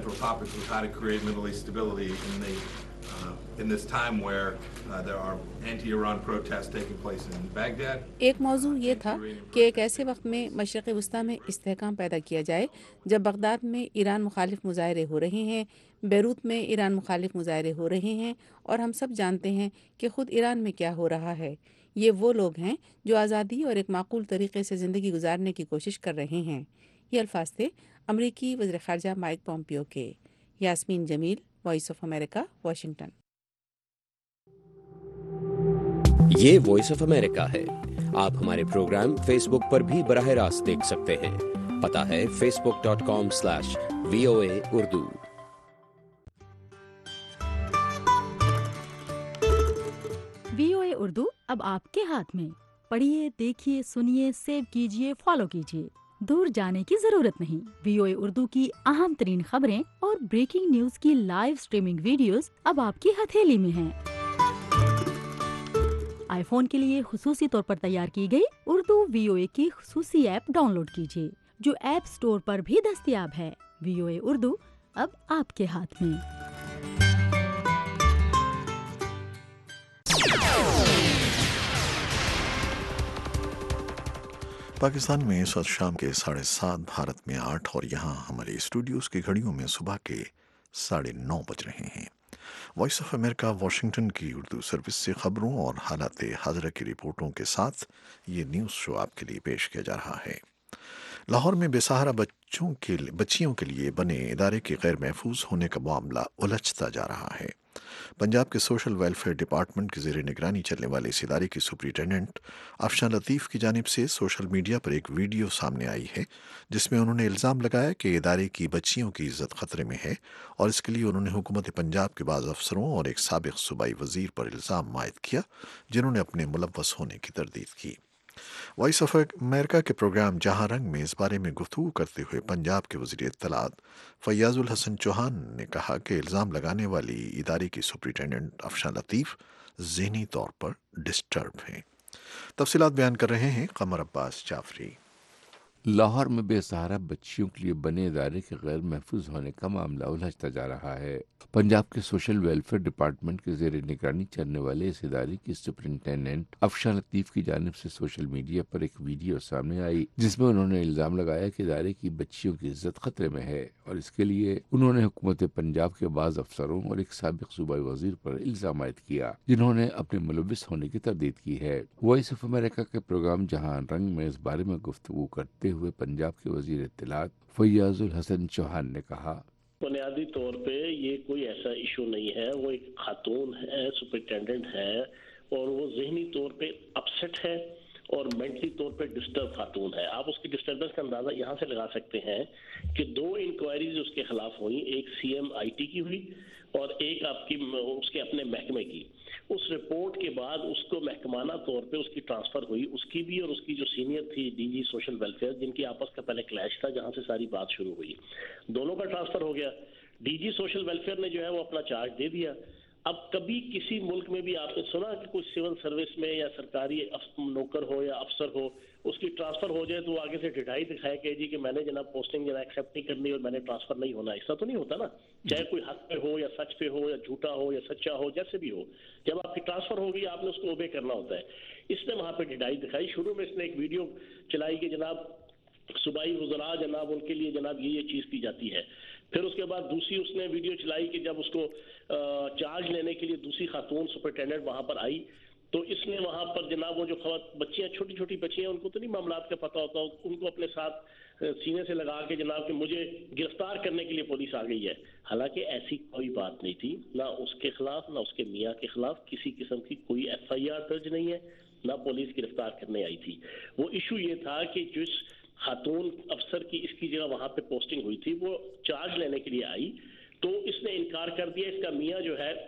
in this time where there are anti-Iran protests taking place in Baghdad. एक मौजू ये था कि एक ऐसे वक्त में मशरक़ वस्ता में इस्तेहकाम पैदा किया जाए जब बगदाद में ईरान मुखालिफ मुजाहरे हो रहे हैं, बैरूत में ईरान मुखालिफ मुजाहरे हो रहे हैं और हम सब जानते हैं कि ख़ुद ईरान में क्या हो रहा है। ये वो लोग हैं जो आज़ादी और एक माकूल तरीके से ज़िंदगी गुजारने की कोशिश कर रहे हैं। ये अल्फाज थे अमरीकी वज़ीर ख़ारजा माइक पॉम्पियो के। Yasmeen Jameel, Voice of America, Washington. ये वॉइस ऑफ अमेरिका है। आप हमारे प्रोग्राम फेसबुक पर भी बराह रास्त देख सकते हैं। पता है facebook.com/VOA उर्दू। VOA उर्दू अब आपके हाथ में। पढ़िए, देखिए, सुनिए, सेव कीजिए, फॉलो कीजिए। دور جانے کی ضرورت نہیں۔ VOA اردو کی اہم ترین خبریں اور بریکنگ نیوز کی لائیو سٹریمنگ ویڈیوز اب آپ کی ہتھیلی میں ہیں۔ آئی فون کے لیے خصوصی طور پر تیار کی گئی اردو VOA کی خصوصی ایپ ڈاؤن لوڈ کیجیے، جو ایپ سٹور پر بھی دستیاب ہے۔ VOA اردو اب آپ کے ہاتھ میں۔ پاکستان میں اس وقت شام کے 7:30، بھارت میں 8 اور یہاں ہمارے اسٹوڈیوز کی گھڑیوں میں صبح کے 9:30 بج رہے ہیں۔ وائس آف امریکہ واشنگٹن کی اردو سروس سے خبروں اور حالات حاضرہ کی رپورٹوں کے ساتھ یہ نیوز شو آپ کے لیے پیش کیا جا رہا ہے۔ لاہور میں بے سہارا بچیوں کے لیے بنے ادارے کے غیر محفوظ ہونے کا معاملہ الجھتا جا رہا ہے۔ پنجاب کے سوشل ویلفیئر ڈپارٹمنٹ کے زیر نگرانی چلنے والے اس ادارے کی سپرنٹینڈنٹ افشاں لطیف کی جانب سے سوشل میڈیا پر ایک ویڈیو سامنے آئی ہے، جس میں انہوں نے الزام لگایا کہ ادارے کی بچیوں کی عزت خطرے میں ہے، اور اس کے لیے انہوں نے حکومت پنجاب کے بعض افسروں اور ایک سابق صوبائی وزیر پر الزام عائد کیا، جنہوں نے اپنے ملوث ہونے کی تردید کی۔ وائس آف امریکہ کے پروگرام جہاں رنگ میں اس بارے میں گفتگو کرتے ہوئے پنجاب کے وزیر اطلاعات فیاض الحسن چوہان نے کہا کہ الزام لگانے والی ادارے کی سپرنٹینڈنٹ افشاں لطیف ذہنی طور پر ڈسٹرب ہیں۔ تفصیلات بیان کر رہے ہیں قمر عباس جعفری۔ لاہور میں بے سہارا بچیوں کے لیے بنے ادارے کے غیر محفوظ ہونے کا معاملہ الجھتا جا رہا ہے۔ پنجاب کے سوشل ویلفیئر ڈپارٹمنٹ کے زیر نگرانی چلنے والے اس ادارے کی سپرنٹینڈنٹ افشاں لطیف کی جانب سے سوشل میڈیا پر ایک ویڈیو سامنے آئی، جس میں انہوں نے الزام لگایا کہ ادارے کی بچیوں کی عزت خطرے میں ہے، اور اس کے لیے انہوں نے حکومت پنجاب کے بعض افسروں اور ایک سابق صوبائی وزیر پر الزام عائد کیا، جنہوں نے اپنے ملوث ہونے کی تردید کی ہے۔ وائس آف امریکہ کے پروگرام جہاں رنگ میں اس بارے میں گفتگو کرتے ہوئے پنجاب کے وزیر اطلاعات فیاض الحسن چوہان نے کہا، بنیادی طور پہ یہ کوئی ایسا ایشو نہیں ہے، وہ ایک خاتون ہے، سپرنٹینڈنٹ ہے، اور وہ ذہنی طور پہ اپسٹ ہے اور مینٹلی طور پہ ڈسٹرب خاتون ہے۔ آپ اس کی ڈسٹربنس کا اندازہ یہاں سے لگا سکتے ہیں کہ 2 انکوائریز اس کے خلاف ہوئی، ایک CMIT کی ہوئی اور ایک آپ کی اس کے اپنے محکمے کی۔ اس رپورٹ کے بعد اس کو محکمانہ طور پہ اس کی ٹرانسفر ہوئی، اس کی بھی اور اس کی جو سینئر تھی DG سوشل ویلفیئر، جن کی آپس کا پہلے کلیش تھا، جہاں سے ساری بات شروع ہوئی، دونوں کا ٹرانسفر ہو گیا۔ DG سوشل ویلفیئر نے جو ہے وہ اپنا چارج دے دیا۔ اب کبھی کسی ملک میں بھی آپ نے سنا کہ کوئی سول سروس میں یا سرکاری نوکر ہو یا افسر ہو، اس کی ٹرانسفر ہو جائے تو وہ آگے سے ڈٹائی دکھائے کہ جی کہ میں نے جناب پوسٹنگ جناب ایکسیپٹ نہیں کرنی اور میں نے ٹرانسفر نہیں ہونا۔ ایسا تو نہیں ہوتا نا، چاہے کوئی حق پہ ہو یا سچ پہ ہو یا جھوٹا ہو یا سچا ہو، جیسے بھی ہو، جب آپ کی ٹرانسفر ہو گئی آپ نے اس کو اوبے کرنا ہوتا ہے۔ اس نے وہاں پہ ڈٹائی دکھائی۔ شروع میں اس نے ایک ویڈیو چلائی کہ جناب صوبائی وزراء جناب ان کے لیے جناب یہ چیز کی جاتی ہے۔ پھر اس کے بعد دوسری اس نے ویڈیو چلائی کہ جب اس کو چارج لینے کے لیے دوسری خاتون سپرنٹینڈنٹ وہاں پر آئی تو اس نے وہاں پر جناب وہ جو بچیاں چھوٹی چھوٹی بچیاں، ان کو تو نہیں معاملات کا پتہ ہوتا، ان کو اپنے ساتھ سینے سے لگا کے جناب کہ مجھے گرفتار کرنے کے لیے پولیس آ گئی ہے۔ حالانکہ ایسی کوئی بات نہیں تھی، نہ اس کے خلاف نہ اس کے میاں کے خلاف کسی قسم کی کوئی FIR درج نہیں ہے، نہ پولیس گرفتار کرنے آئی تھی۔ وہ ایشو یہ تھا کہ جس خاتون افسر کی اس کی جگہ وہاں پہ پوسٹنگ ہوئی تھی وہ چارج لینے کے لیے آئی تو اس نے انکار کر دیا۔ اس کا میاں جو ہے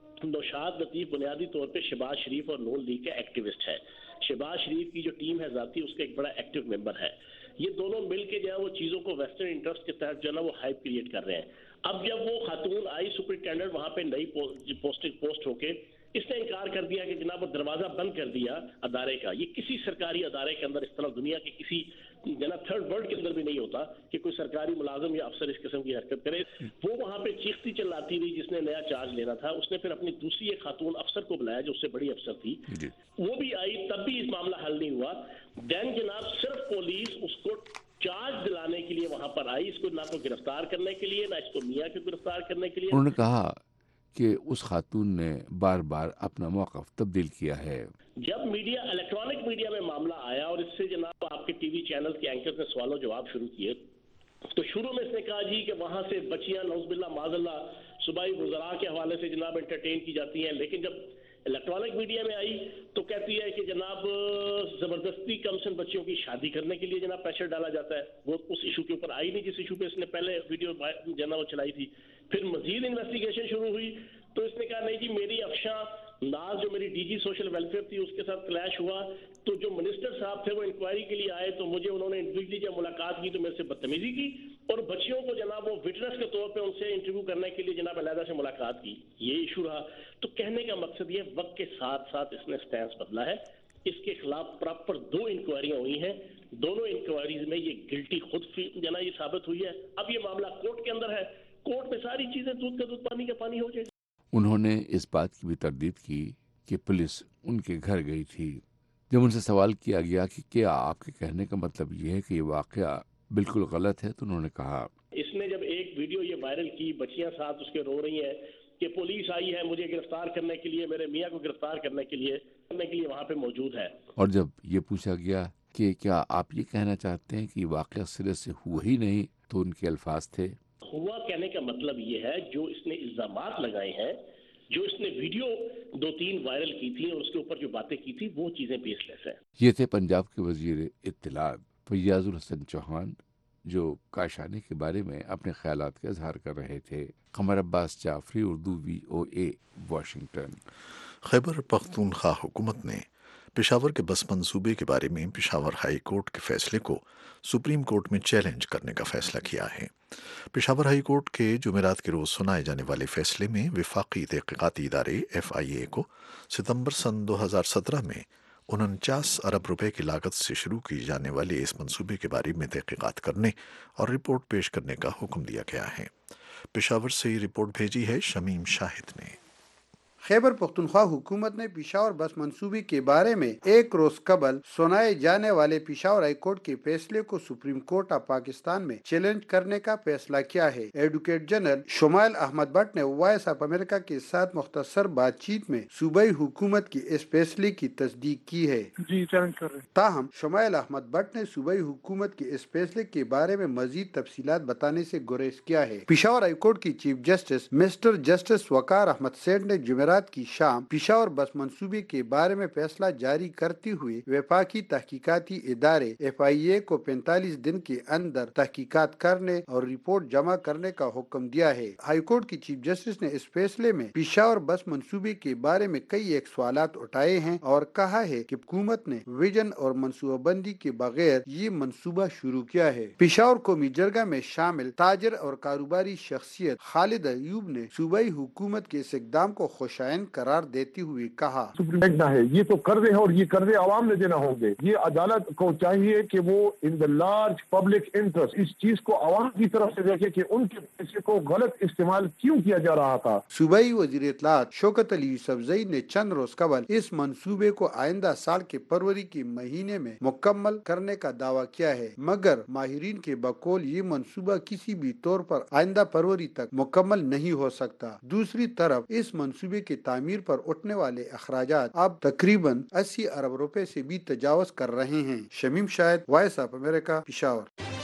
نوشاد لطیف بنیادی طور پہ شہباز شریف اور نون لیگ کا ایکٹیوسٹ ہے۔ شہباز شریف کی جو ٹیم ہے ذاتی، اس کا ایک بڑا ایکٹیو ممبر ہے۔ یہ دونوں مل کے جو ہے وہ چیزوں کو ویسٹرن انٹرسٹ کے تحت جو ہے نا وہ ہائپ کریٹ کر رہے ہیں۔ اب جب وہ خاتون آئی سپرنٹینڈنٹ وہاں پہ نئی پوسٹ ہو کے، اس نے انکار کر دیا کہ جناب وہ دروازہ بند کر دیا ادارے کا۔ یہ کسی سرکاری ادارے کے اندر اس طرح دنیا کے کسی جناب تھرڈ ورلڈ کے اندر بھی نہیں ہوتا کہ کوئی سرکاری ملازم یا افسر اس قسم کی حرکت کرے۔ وہ وہاں پہ چیختی چلاتی رہی جس نے نیا چارج لینا تھا، اس نے پھر اپنی دوسری ایک خاتون افسر کو بلایا جو اس سے بڑی افسر تھی، وہ بھی آئی، تب بھی اس معاملہ حل نہیں ہوا۔ دین جناب صرف پولیس اس کو چارج دلانے کے لیے وہاں پر آئی، اس کو نہ تو گرفتار کرنے کے لیے نہ اس کو میاں کو گرفتار کرنے کے لیے۔ انہوں نے کہا کہ اس خاتون نے بار بار اپنا موقف تبدیل کیا ہے۔ جب میڈیا الیکٹرانک میڈیا میں معاملہ آیا اور اس سے جناب آپ کے ٹی وی چینل کے اینکر نے سوال و جواب شروع کیے تو شروع میں اس نے کہا جی کہ وہاں سے بچیاں نعوذ باللہ معاذ اللہ صوبائی وزراء کے حوالے سے جناب انٹرٹین کی جاتی ہیں، لیکن جب الیکٹرانک میڈیا میں آئی تو کہتی ہے کہ جناب زبردستی کم سن بچیوں کی شادی کرنے کے لیے جناب پریشر ڈالا جاتا ہے۔ وہ اس ایشو کے اوپر آئی نہیں جس ایشو پہ اس نے پہلے ویڈیو جناب وہ چلائی تھی۔ پھر مزید انویسٹیگیشن شروع ہوئی تو اس نے کہا نہیں جی میری افشاں انداز جو میری ڈی جی سوشل ویلفیئر تھی اس کے ساتھ کلیش ہوا تو جو منسٹر صاحب تھے وہ انکوائری کے لیے آئے تو مجھے انہوں نے انڈیویجلی جب ملاقات کی تو میرے سے بدتمیزی کی اور بچیوں کو جناب وہ وٹنس کے طور پہ ان سے انٹرویو کرنے کے لیے جناب علیحدہ سے ملاقات کی. یہ ایشو رہا. تو کہنے کا مقصد یہ وقت کے ساتھ ساتھ اس نے سٹینس بدلا ہے. اس کے خلاف پراپر 2 انکوائریاں ہوئی ہیں. دونوں انکوائریز میں یہ گلٹی خود جناب یہ ثابت ہوئی ہے. اب یہ معاملہ کورٹ کے اندر ہے. کورٹ میں ساری چیزیں دودھ کا دودھ پانی کا پانی ہو جائے. انہوں نے اس بات کی بھی تردید کی کہ پولیس ان کے گھر گئی تھی. جب ان سے سوال کیا گیا کہ کیا آپ کے کہنے کا مطلب یہ ہے کہ یہ واقعہ بالکل غلط ہے تو انہوں نے کہا اس نے جب ایک ویڈیو یہ وائرل کی بچیاں ساتھ اس کے رو رہی ہیں کہ پولیس آئی ہے مجھے گرفتار کرنے کے لیے میرے میاں کو گرفتار کرنے کے لیے وہاں پہ موجود ہے. اور جب یہ پوچھا گیا کہ کیا آپ یہ کہنا چاہتے ہیں کہ یہ واقعہ سرے سے ہوا ہی نہیں تو ان کے الفاظ تھے ہوا کہنے کا مطلب یہ ہے جو اس نے الزامات لگائے ہیں جو اس نے ویڈیو 2-3 وائرل کی تھی اور اس کے اوپر جو باتیں کی تھی وہ چیزیں بیس لیس ہیں. یہ تھے پنجاب کے وزیر اطلاعات فیاض الحسن چوہان جو کاشانی کے بارے میں اپنے خیالات کا اظہار کر رہے تھے. Qamar Abbas Jafri Urdu VOA Washington. خیبر پختونخوا حکومت نے پشاور کے بس منصوبے کے بارے میں پشاور ہائی کورٹ کے فیصلے کو سپریم کورٹ میں چیلنج کرنے کا فیصلہ کیا ہے. پشاور ہائی کورٹ کے جمعرات کے روز سنائے جانے والے فیصلے میں وفاقی تحقیقاتی ادارے FIA کو ستمبر سن 2017 میں 49 ارب روپے کی لاگت سے شروع کی جانے والے اس منصوبے کے بارے میں تحقیقات کرنے اور رپورٹ پیش کرنے کا حکم دیا گیا ہے. پشاور سے یہ رپورٹ بھیجی ہے شمیم شاہد نے. خیبر پختونخوا حکومت نے پشاور بس منصوبے کے بارے میں ایک روز قبل سنائے جانے والے پشاور ہائی کورٹ کے فیصلے کو سپریم کورٹ آف پاکستان میں چیلنج کرنے کا فیصلہ کیا ہے. ایڈوکیٹ جنرل شمائل احمد بٹ نے وائس آف امریکہ کے ساتھ مختصر بات چیت میں صوبائی حکومت کے اس فیصلے کی تصدیق کی ہے. تاہم شمائل احمد بٹ نے صوبائی حکومت کے اس فیصلے کے بارے میں مزید تفصیلات بتانے سے گریز کیا ہے. پشاور ہائی کورٹ کی chief justice mister justice Waqar Ahmed Seth نے جمعرات کی شام پشاور بس منصوبے کے بارے میں فیصلہ جاری کرتے ہوئے وفاقی تحقیقاتی ادارے FIA کو 45 دن کے اندر تحقیقات کرنے اور رپورٹ جمع کرنے کا حکم دیا ہے. ہائی کورٹ کی چیف جسٹس نے اس فیصلے میں پشاور بس منصوبے کے بارے میں کئی ایک سوالات اٹھائے ہیں اور کہا ہے کہ حکومت نے ویژن اور منصوبہ بندی کے بغیر یہ منصوبہ شروع کیا ہے. پشاور قومی جرگہ میں شامل تاجر اور کاروباری شخصیت خالد ایوب نے صوبائی حکومت کے اس اقدام کو خوشائن قرار دیتے ہوئے کہا ہے یہ تو قرضے ہیں اور یہ قرضے عوام نے دینا ہوں گے. یہ عدالت کو چاہیے کہ وہ in the large public interest اس چیز کو عوام کی طرف سے دیکھے کہ ان کے پیسے کو غلط استعمال کیوں کیا جا رہا تھا. صوبائی وزیر اطلاعات شوکت علی یوسفزئی نے چند روز قبل اس منصوبے کو آئندہ سال کے فروری کے مہینے میں مکمل کرنے کا دعویٰ کیا ہے مگر ماہرین کے بقول یہ منصوبہ کسی بھی طور پر آئندہ فروری تک مکمل نہیں ہو سکتا. دوسری طرف اس منصوبے کی تعمیر پر اٹھنے والے اخراجات اب تقریباً 80 ارب روپے سے بھی تجاوز کر رہے ہیں. Shamim Shahid Voice of America Peshawar.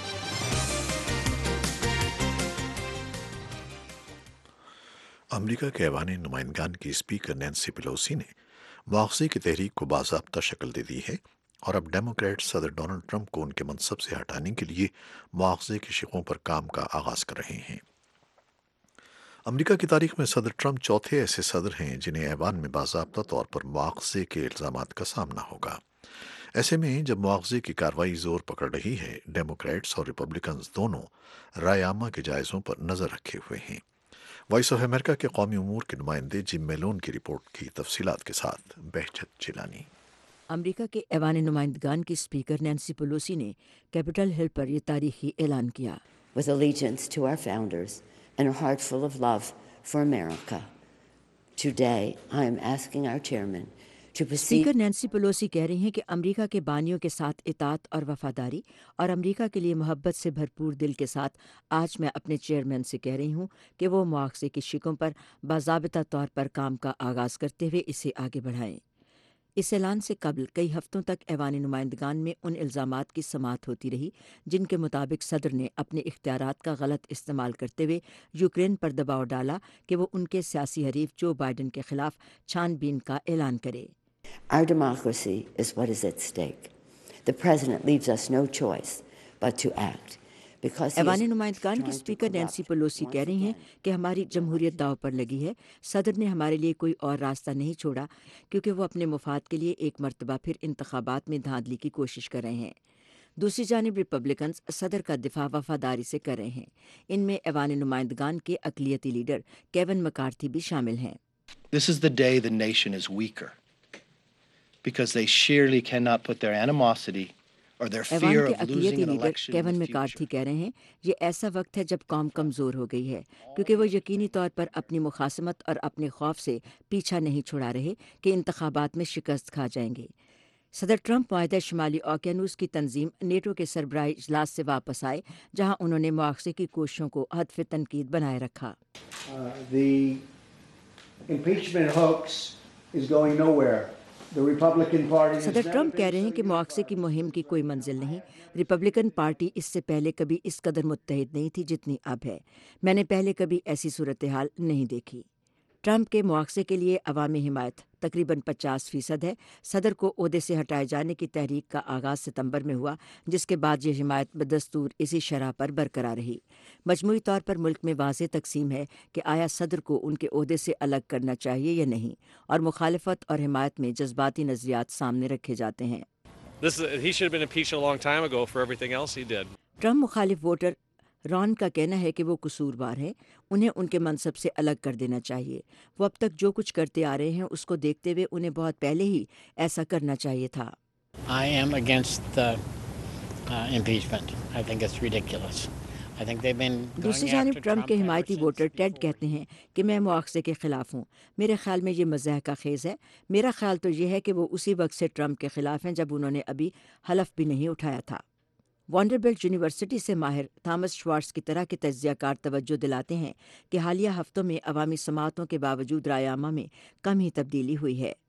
امریکہ کے ایوان نمائندگان کی اسپیکر نینسی پیلوسی نے مواخذے کی تحریک کو باضابطہ شکل دے دی ہے اور اب ڈیموکریٹ صدر ڈونلڈ ٹرمپ کو ان کے منصب سے ہٹانے کے لیے مواخذے کی شقوں پر کام کا آغاز کر رہے ہیں. امریکہ کی تاریخ میں صدر ٹرمپ چوتھے ایسے صدر ہیں جنہیں ایوان میں باضابطہ طور پر مواخذے کے الزامات کا سامنا ہوگا. ایسے میں جب مواخذے کی کارروائی زور پکڑ رہی ہے ڈیموکریٹس اور ریپبلکنز دونوں رائے عامہ کے جائزوں پر نظر رکھے ہوئے ہیں. وائس آف امریکہ کے قومی امور کے نمائندے جم میلون کی رپورٹ کی تفصیلات کے ساتھ بہجت جیلانی. امریکہ کے ایوان نمائندگان کی اسپیکر نینسی پیلوسی نے کیپٹل ہل پر یہ تاریخی اعلان کیا. With allegiance to our founders and a heart full of love for America, today I am asking our chairman to proceed. Speaker Nancy Pelosi کہہ رہی ہیں کہ امریکہ کے بانیوں کے ساتھ اطاعت اور وفاداری اور امریکہ کے لیے محبت سے بھرپور دل کے ساتھ آج میں اپنے چیئرمین سے کہہ رہی ہوں کہ وہ مواخذے کی شقوں پر باضابطہ طور پر کام کا آغاز کرتے ہوئے اسے آگے بڑھائیں. اس اعلان سے قبل کئی ہفتوں تک ایوان نمائندگان میں ان الزامات کی سماعت ہوتی رہی جن کے مطابق صدر نے اپنے اختیارات کا غلط استعمال کرتے ہوئے یوکرین پر دباؤ ڈالا کہ وہ ان کے سیاسی حریف جو بائیڈن کے خلاف چھان بین کا اعلان کرے. Our democracy is what is at stake. The president leaves us no choice but to act. because he ایوان is نمائندگان کی trying to speaker Nancy corrupt Pelosi کہہ رہی ہیں کہ ہماری جمہوریت داؤ پر لگی ہے. صدر نے ہمارے لیے کوئی اور راستہ نہیں چھوڑا کیونکہ وہ اپنے مفاد کے لیے ایک مرتبہ پھر انتخابات میں دھاندلی کی کوشش کر رہے ہیں. دوسری جانب ریپبلکنز صدر کا دفاع وفاداری سے کر رہے ہیں. ان میں ایوان نمائندگان کے اقلیتی لیڈر کیون مکارتھی بھی شامل ہیں. This is the day the nation is weaker because they surely cannot put their animosity or their ایوان fear کے of اقلیتی losing an leader election in Kevin the McCarthy کہہ رہے ہیں یہ ایسا وقت ہے جب قوم کمزور ہو گئی ہے کیونکہ وہ یقینی طور پر اپنی مخاصمت اور اپنے خوف سے پیچھا نہیں چھڑا رہے کہ انتخابات میں شکست کھا جائیں گے. صدر ٹرمپ معاہدہ شمالی اوقیانوس کی تنظیم نیٹو کے سربراہی اجلاس سے واپس آئے جہاں انہوں نے مواخذے کی کوششوں کو ہدف تنقید بنائے رکھا. The impeachment hoax is going nowhere. The Republican Party has صدر never ٹرمپ کہہ been رہے ہیں کہ مواخذے کی مہم کی کوئی منزل نہیں. ریپبلکن پارٹی اس سے پہلے کبھی اس قدر متحد نہیں تھی جتنی اب ہے. میں نے پہلے کبھی ایسی صورتحال نہیں دیکھی. ٹرمپ کے مواخذے کے لیے عوامی حمایت تقریباً 50% ہے. صدر کو عہدے سے ہٹائے جانے کی تحریک کا آغاز ستمبر میں ہوا جس کے بعد یہ حمایت بدستور اسی شرح پر برقرار رہی. مجموعی طور پر ملک میں واضح تقسیم ہے کہ آیا صدر کو ان کے عہدے سے الگ کرنا چاہیے یا نہیں اور مخالفت اور حمایت میں جذباتی نظریات سامنے رکھے جاتے ہیں. He should have been impeached a long time ago for everything else he did. Trump مخالف ووٹر ران کا کہنا ہے کہ وہ قصوروار ہیں. انہیں ان کے منصب سے الگ کر دینا چاہیے. وہ اب تک جو کچھ کرتے آ رہے ہیں اس کو دیکھتے ہوئے انہیں بہت پہلے ہی ایسا کرنا چاہیے تھا. I am against the impeachment. I think it's ridiculous. I think they've been دوسری going جانب after ٹرمپ کے Trump حمایتی ووٹر ٹیڈ کہتے ہیں کہ میں مواخذے کے خلاف ہوں. میرے خیال میں یہ مضحکہ خیز ہے. میرا خیال تو یہ ہے کہ وہ اسی وقت سے ٹرمپ کے خلاف ہیں جب انہوں نے ابھی حلف بھی نہیں اٹھایا تھا. وانڈربلٹ یونیورسٹی سے ماہر تھامس شوارٹز کی طرح کے تجزیہ کار توجہ دلاتے ہیں کہ حالیہ ہفتوں میں عوامی سماعتوں کے باوجود رائے عامہ میں کم ہی تبدیلی ہوئی ہے.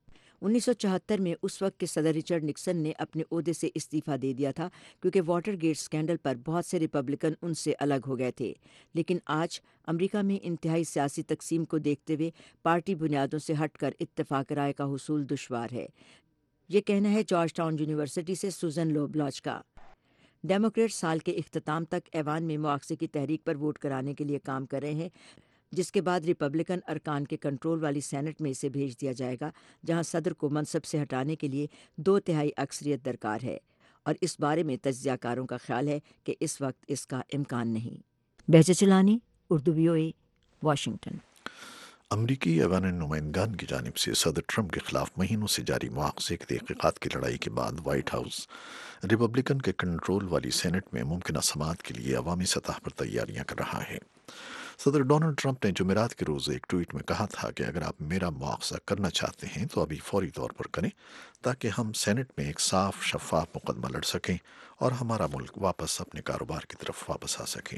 1974 میں اس وقت کے صدر رچرڈ نکسن نے اپنے عہدے سے استعفیٰ دے دیا تھا کیونکہ واٹر گیٹ اسکینڈل پر بہت سے ریپبلکن ان سے الگ ہو گئے تھے. لیکن آج امریکہ میں انتہائی سیاسی تقسیم کو دیکھتے ہوئے پارٹی بنیادوں سے ہٹ کر اتفاق رائے کا حصول دشوار ہے. یہ کہنا ہے جارج ٹاؤن یونیورسٹی سے سوزن لو بلاچ کا. ڈیموکریٹ سال کے اختتام تک ایوان میں مواخذے کی تحریک پر ووٹ کرانے کے لیے کام کر رہے ہیں جس کے بعد ریپبلکن ارکان کے کنٹرول والی سینٹ میں اسے بھیج دیا جائے گا جہاں صدر کو منصب سے ہٹانے کے لیے 2/3 اکثریت درکار ہے اور اس بارے میں تجزیہ کاروں کا خیال ہے کہ اس وقت اس کا امکان نہیں. بہجت چلانی، اردو VOA، واشنگٹن. امریکی ایوان نمائندگان کی جانب سے صدر ٹرمپ کے خلاف مہینوں سے جاری مواخذے کی تحقیقات کی لڑائی کے بعد وائٹ ہاؤس ریپبلکن کے کنٹرول والی سینٹ میں ممکنہ سماعت کے لیے عوامی سطح پر تیاریاں کر رہا ہے. صدر ڈونلڈ ٹرمپ نے جمعرات کے روز ایک ٹویٹ میں کہا تھا کہ اگر آپ میرا مواخذہ کرنا چاہتے ہیں تو ابھی فوری طور پر کریں تاکہ ہم سینٹ میں ایک صاف شفاف مقدمہ لڑ سکیں اور ہمارا ملک واپس اپنے کاروبار کی طرف واپس آ سکیں.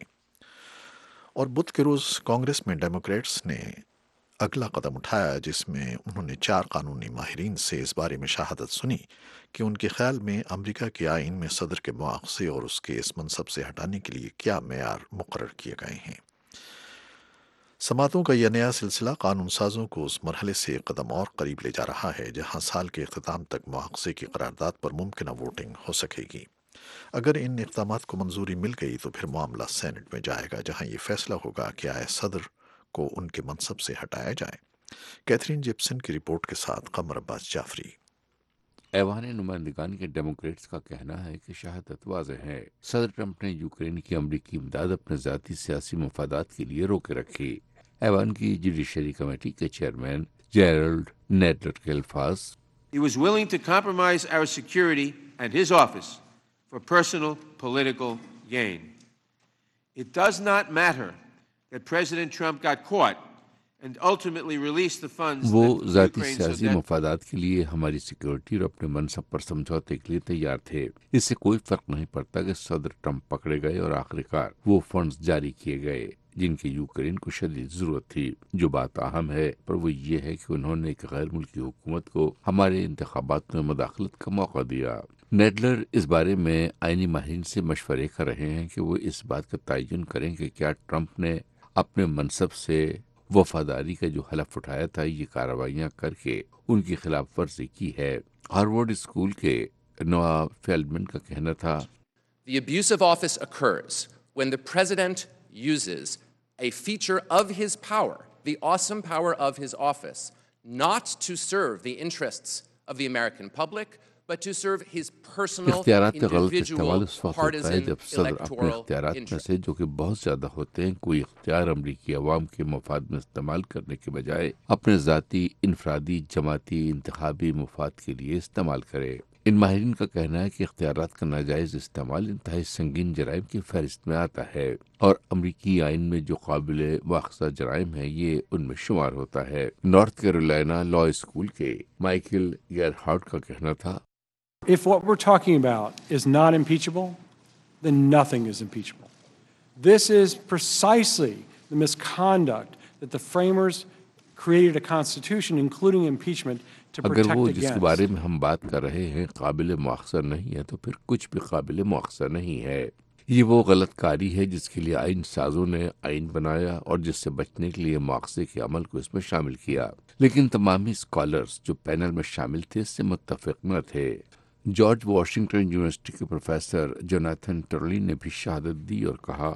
اور بدھ کے روز کانگریس میں ڈیموکریٹس نے اگلا قدم اٹھایا جس میں انہوں نے 4 قانونی ماہرین سے اس بارے میں شہادت سنی کہ ان کے خیال میں امریکہ کے آئین میں صدر کے مواخذے اور اس کے اس منصب سے ہٹانے کے لیے کیا معیار مقرر کیے گئے ہیں. سماعتوں کا یہ نیا سلسلہ قانون سازوں کو اس مرحلے سے ایک قدم اور قریب لے جا رہا ہے جہاں سال کے اختتام تک مواخذے کی قرارداد پر ممکنہ ووٹنگ ہو سکے گی. اگر ان اقدامات کو منظوری مل گئی تو پھر معاملہ سینٹ میں جائے گا جہاں یہ فیصلہ ہوگا کہ آیا صدر کو ان کے منصب سے ہٹایا جائے. کیتھرین جپسن کی رپورٹ کے ساتھ قمر عباس جعفری. ایوان نمائندگان کے ڈیموکریٹس کا کہنا ہے کہ شہادت واضح ہے. صدر ٹرمپ نے یوکرین کی امریکی امداد اپنے ذاتی سیاسی مفادات کے لیے روکے رکھی. ایوان کی جوڈیشری کمیٹی کے چیئرمین جیرلڈ نیڈلر کے الفاظ He was willing to compromise our security and his office for personal political gain. It does not matter that President Trump got caught and ultimately released the funds وہ that ذاتی Ukraine so سیاسی مفادات کے لیے ہماری security اور اپنے منصب پر سمجھوتے کے لیے تیار تھے. اس سے کوئی فرق نہیں پڑتا کہ صدر ٹرمپ پکڑے گئے اور آخرکار وہ فنڈز جاری کیے گئے جن کی یوکرین کو شدید ضرورت تھی. جو بات اہم ہے پر وہ یہ ہے کہ انہوں نے ایک غیر ملکی حکومت کو ہمارے انتخابات میں مداخلت کا موقع دیا. نیڈلر اس بارے میں آئینی ماہرین سے مشورے کر رہے ہیں کہ وہ اس بات کا تعین کریں کہ کیا ٹرمپ نے اپنے منصب سے وفاداری کا جو حلف اٹھایا تھا یہ کارروائیاں کر کے ان کی خلاف ورزی کی ہے. ہارورڈ اسکول کے نوا فیلڈمن کا کہنا تھا The abuse of office occurs when the president uses a feature of his power, the awesome power of his office, not to serve the interests of the American public, but to serve his personal, اختیارات کا غلط استعمال individual, اس وقت ہوتا ہے partisan, جب صدر اپنے electoral اختیارات میں interests. سے جو کہ بہت زیادہ ہوتے ہیں کوئی اختیار امریکی عوام کے مفاد میں استعمال کرنے کے بجائے اپنے ذاتی، انفرادی، جماعتی، انتخابی مفاد کے لیے استعمال کرے۔ ان ماہرین کا کہنا ہے کہ اختیارات کا ناجائز استعمال انتہائی سنگین جرائم کی فہرست میں آتا ہے اور امریکی آئین میں جو قابل مواخذہ جرائم ہیں یہ ان میں شمار ہوتا ہے۔ نارتھ کیرولینا لا اسکول کے مائیکل گیرہارڈ کا کہنا تھا، If what we're talking about is not impeachable, then nothing is impeachable. This is precisely the misconduct that the framers created a constitution, including impeachment, to اگر protect وہ جس کے بارے against. میں ہم بات کر رہے ہیں قابل مواخذہ نہیں ہے تو پھر کچھ بھی قابل مواخذہ نہیں ہے۔ یہ وہ غلط کاری ہے جس کے لیے آئین سازوں نے آئین بنایا اور جس سے بچنے کے لیے مواخذے کے عمل کو اس میں شامل کیا، لیکن تمامی اسکالرز جو پینل میں شامل تھے اس سے متفق نہ تھے۔ جارج واشنگٹن یونیورسٹی کے پروفیسر جوناتھن ٹرلی نے بھی شہادت دی اور کہا،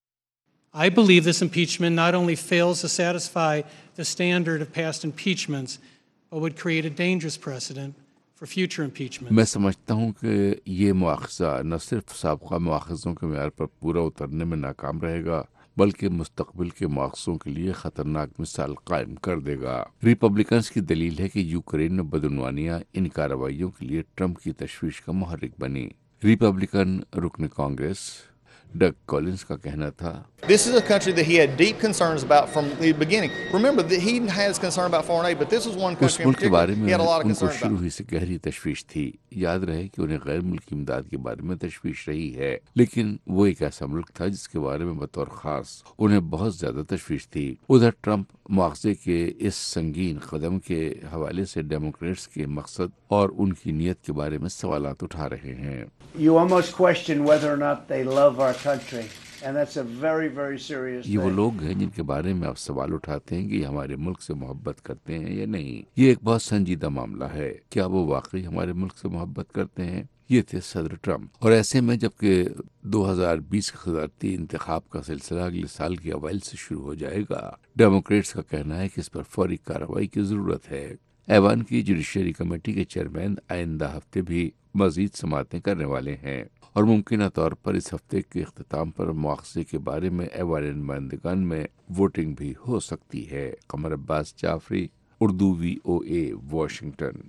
I believe this impeachment not only fails to satisfy the standard of past impeachments, but would create a dangerous precedent for future impeachments. میں سمجھتا ہوں کہ یہ مواخذہ نہ صرف سابقہ مواخذوں کے معیار پر پورا اترنے میں ناکام رہے گا بلکہ مستقبل کے مواخذوں کے لیے خطرناک مثال قائم کر دے گا۔ ریپبلکنز کی دلیل ہے کہ یوکرین میں بدعنوانیاں ان کارروائیوں کے لیے ٹرمپ کی تشویش کا محرک بنی۔ ریپبلکن رکن کانگریس ڈگ کولنز کا کہنا تھا، This is a country that he had deep concerns about from the beginning. Remember that he has concern about foreign aid, but this was one us country in ملک کے بارے particular میں he had a lot of ان کو concern شروع about. ہی سے گہری تشویش تھی۔ یاد رہے کہ انہیں غیر ملکی امداد کے بارے میں تشویش رہی ہے، لیکن وہ ایک ایسا ملک تھا جس کے بارے میں بطور خاص انہیں بہت زیادہ تشویش تھی۔ ادھر ٹرمپ مواخذے کے اس سنگین قدم کے حوالے سے ڈیموکریٹس کے مقصد اور ان کی نیت کے بارے میں سوالات اٹھا رہے ہیں۔ You almost question whether or not they love our country, and that's a very, very serious یہ وہ thing. لوگ ہیں جن کے بارے میں آپ سوال اٹھاتے ہیں کہ یہ ہمارے ملک سے محبت کرتے ہیں یا نہیں۔ یہ ایک بہت سنجیدہ معاملہ ہے۔ کیا وہ واقعی ہمارے ملک سے محبت کرتے ہیں؟ یہ تھے صدر ٹرمپ، اور ایسے میں جبکہ 2020 کا صدارتی انتخاب کا سلسلہ اگلے سال کے اوائل سے شروع ہو جائے گا، ڈیموکریٹس کا کہنا ہے کہ اس پر فوری کارروائی کی ضرورت ہے۔ ایوان کی جوڈیشری کمیٹی کے چیئرمین آئندہ ہفتے بھی مزید سماعتیں کرنے والے ہیں اور ممکنہ طور پر اس ہفتے کے اختتام پر مواخذے کے بارے میں ایوان نمائندگان میں ووٹنگ بھی ہو سکتی ہے۔ Qamar Abbas Jafri, Urdu VOA، Washington.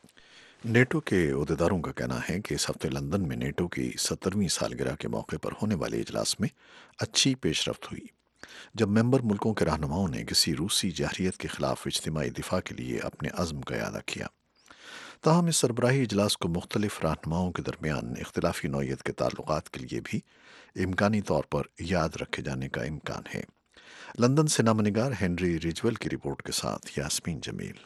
NATO کے عہدیداروں کا کہنا ہے کہ اس ہفتے لندن میں نیٹو کی 70ویں سالگرہ کے موقع پر ہونے والے اجلاس میں اچھی پیش رفت ہوئی، جب ممبر ملکوں کے رہنماؤں نے کسی روسی جارحیت کے خلاف اجتماعی دفاع کے لیے اپنے عزم کا اعادہ کیا۔ تاہم اس سربراہی اجلاس کو مختلف رہنماؤں کے درمیان اختلافی نوعیت کے تعلقات کے لیے بھی امکانی طور پر یاد رکھے جانے کا امکان ہے۔ لندن سے نامہ نگار ہنری ریجول کی رپورٹ کے ساتھ یاسمین جمیل۔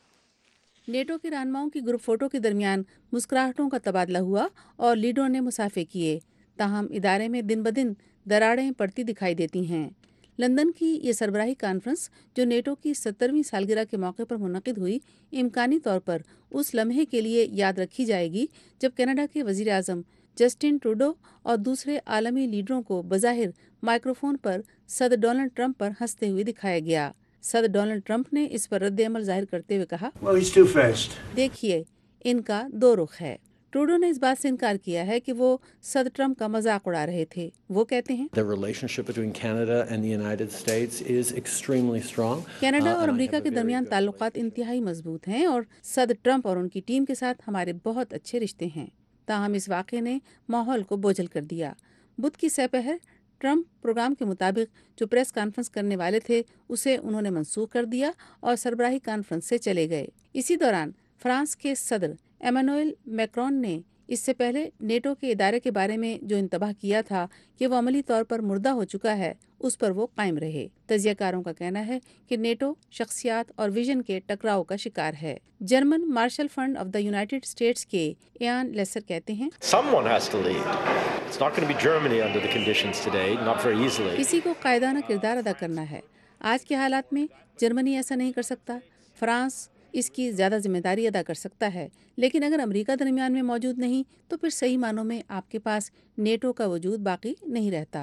نیٹو کے رہنماؤں کی گروپ فوٹو کے درمیان مسکراہٹوں کا تبادلہ ہوا اور لیڈروں نے مسافے کیے، تاہم ادارے میں دن بدن دراڑیں پڑتی دکھائی دیتی ہیں۔ لندن کی یہ سربراہی کانفرنس جو نیٹو کی 70ویں سالگرہ کے موقع پر منعقد ہوئی، امکانی طور پر اس لمحے کے لیے یاد رکھی جائے گی جب کینیڈا کے وزیر اعظم جسٹن ٹروڈو اور دوسرے عالمی لیڈروں کو بظاہر مائکروفون پر صدر ڈونلڈ ٹرمپ پر ہنستے ہوئے دکھایا گیا۔ صدر ڈونلڈ ٹرمپ نے اس پر رد عمل ظاہر کرتے ہوئے کہا، Well, he's too fast. دیکھیے ان کا دو رخ ہے۔ ٹروڈو نے اس بات سے انکار کیا ہے کہ وہ صدر ٹرمپ کا مذاق اڑا رہے تھے۔ وہ کہتے ہیں The relationship between Canada and the United States is extremely strong. Canada اور and I امریکہ have کے a very درمیان good تعلقات انتہائی مضبوط ہیں اور صدر ٹرمپ اور ان کی ٹیم کے ساتھ ہمارے بہت اچھے رشتے ہیں۔ تاہم اس واقعے نے ماحول کو بوجھل کر دیا۔ بدھ کی سہ پہر ٹرمپ پروگرام کے مطابق جو پریس کانفرنس کرنے والے تھے اسے انہوں نے منسوخ کر دیا اور سربراہی کانفرنس سے چلے گئے۔ اسی دوران فرانس کے صدر ایمانوئل میکرون نے اس سے پہلے نیٹو کے ادارے کے بارے میں جو انتباہ کیا تھا کہ وہ عملی طور پر مردہ ہو چکا ہے، اس پر وہ قائم رہے۔ تجزیہ کاروں کا کہنا ہے کہ نیٹو شخصیات اور ویژن کے ٹکراؤ کا شکار ہے۔ German Marshall Fund of the United States کے ایان لیسر کہتے ہیں، Someone has to lead. It's not going to be Germany under the conditions today, not very easily. کسی کو قائدانہ کردار ادا کرنا ہے۔ آج کے حالات میں جرمنی ایسا نہیں کر سکتا، فرانس اس کی زیادہ ذمہ داری ادا کر سکتا ہے، لیکن اگر امریکہ درمیان میں موجود نہیں تو پھر صحیح معنوں میں آپ کے پاس نیٹو کا وجود باقی نہیں رہتا۔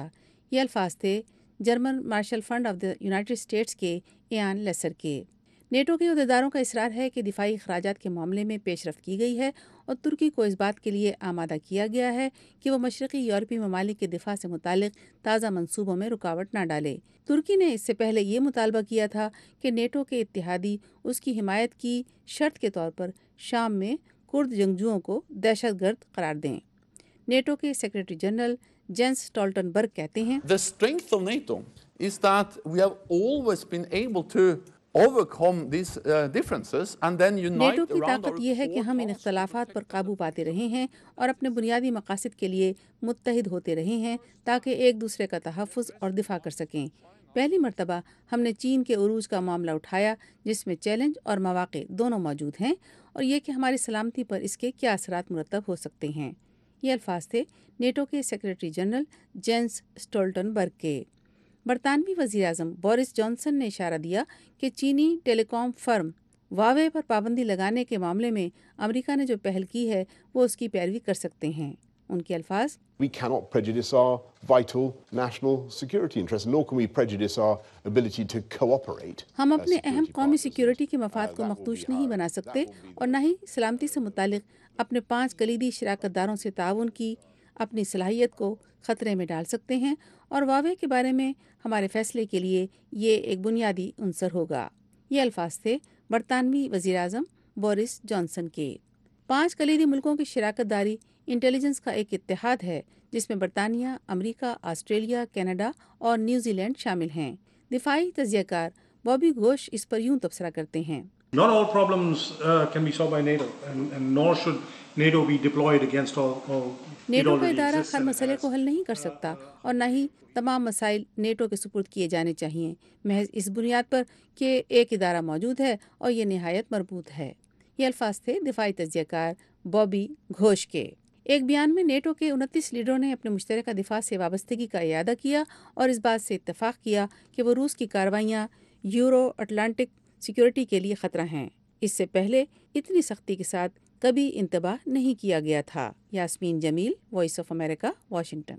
یہ الفاظ تھے German Marshall Fund of the United States کے ایان لیسر کے۔ نیٹو کے عہدیداروں کا اصرار ہے کہ دفاعی اخراجات کے معاملے میں پیش رفت کی گئی ہے اور ترکی کو اس بات کے لیے آمادہ کیا گیا ہے کہ وہ مشرقی یورپی ممالک کے دفاع سے متعلق تازہ منصوبوں میں رکاوٹ نہ ڈالے۔ ترکی نے اس سے پہلے یہ مطالبہ کیا تھا کہ نیٹو کے اتحادی اس کی حمایت کی شرط کے طور پر شام میں کرد جنگجوؤں کو دہشت گرد قرار دیں۔ نیٹو کے سیکریٹری جنرل جینس اسٹولٹنبرگ کہتے ہیں The strength of NATO is that we have always been able to overcome these differences and then unite NATO کی around طاقت یہ ہے کہ ہم ان اختلافات پر قابو پاتے رہے ہیں اور اپنے بنیادی مقاصد کے لیے متحد ہوتے رہے ہیں تاکہ ایک دوسرے کا تحفظ اور دفاع کر سکیں۔ پہلی مرتبہ ہم نے چین کے عروج کا معاملہ اٹھایا جس میں چیلنج اور مواقع دونوں موجود ہیں اور یہ کہ ہماری سلامتی پر اس کے کیا اثرات مرتب ہو سکتے ہیں۔ یہ الفاظ تھے نیٹو کے سیکریٹری جنرل جینس اسٹولٹنبرگ کے۔ برطانوی وزیر اعظم بورس جانسن نے اشارہ دیا کہ چینی ٹیلی کام فرم ہواوے پر پابندی لگانے کے معاملے میں امریکہ نے جو پہل کی ہے وہ اس کی پیروی کر سکتے ہیں۔ ان کے الفاظ We cannot prejudice our vital national security interests, nor can we prejudice our ability to cooperate. ہم اپنے اہم قومی سیکیورٹی کے مفاد کو مخدوش نہیں بنا سکتے اور نہ ہی سلامتی سے متعلق اپنے 5 کلیدی شراکت داروں سے تعاون کی اپنی صلاحیت کو خطرے میں ڈال سکتے ہیں، اور ہواوے کے بارے میں ہمارے فیصلے کے لیے یہ ایک بنیادی عنصر ہوگا۔ یہ الفاظ تھے برطانوی وزیر اعظم بورس جانسن کے۔ 5 کلیدی ملکوں کی شراکت داری انٹیلیجنس کا ایک اتحاد ہے جس میں برطانیہ، امریکہ، آسٹریلیا، کینیڈا اور نیوزی لینڈ شامل ہیں۔ دفاعی تجزیہ کار بابی گھوش اس پر یوں تبصرہ کرتے ہیں۔ Not all problems can be solved by NATO, and nor should NATO be deployed against all. NATO کا ادارہ ہر مسئلے کو حل نہیں کر سکتا اور نہ ہی تمام مسائل نیٹو کے سپرد کیے جانے چاہیے، محض اس بنیاد پر کہ ایک ادارہ موجود ہے اور یہ نہایت مربوط ہے۔ یہ الفاظ تھے دفاعی تجزیہ کار بابی گھوش کے۔ ایک بیان میں نیٹو کے 29 لیڈروں نے اپنے مشترکہ دفاع سے وابستگی کا اعادہ کیا اور اس بات سے اتفاق کیا کہ وہ روس کی کارروائیاں یورو اٹلانٹک سیکیورٹی کے لیے خطرہ ہیں۔ اس سے پہلے اتنی سختی کے ساتھ کبھی انتباہ نہیں کیا گیا تھا۔ Yasmeen Jamil, Voice of America, Washington.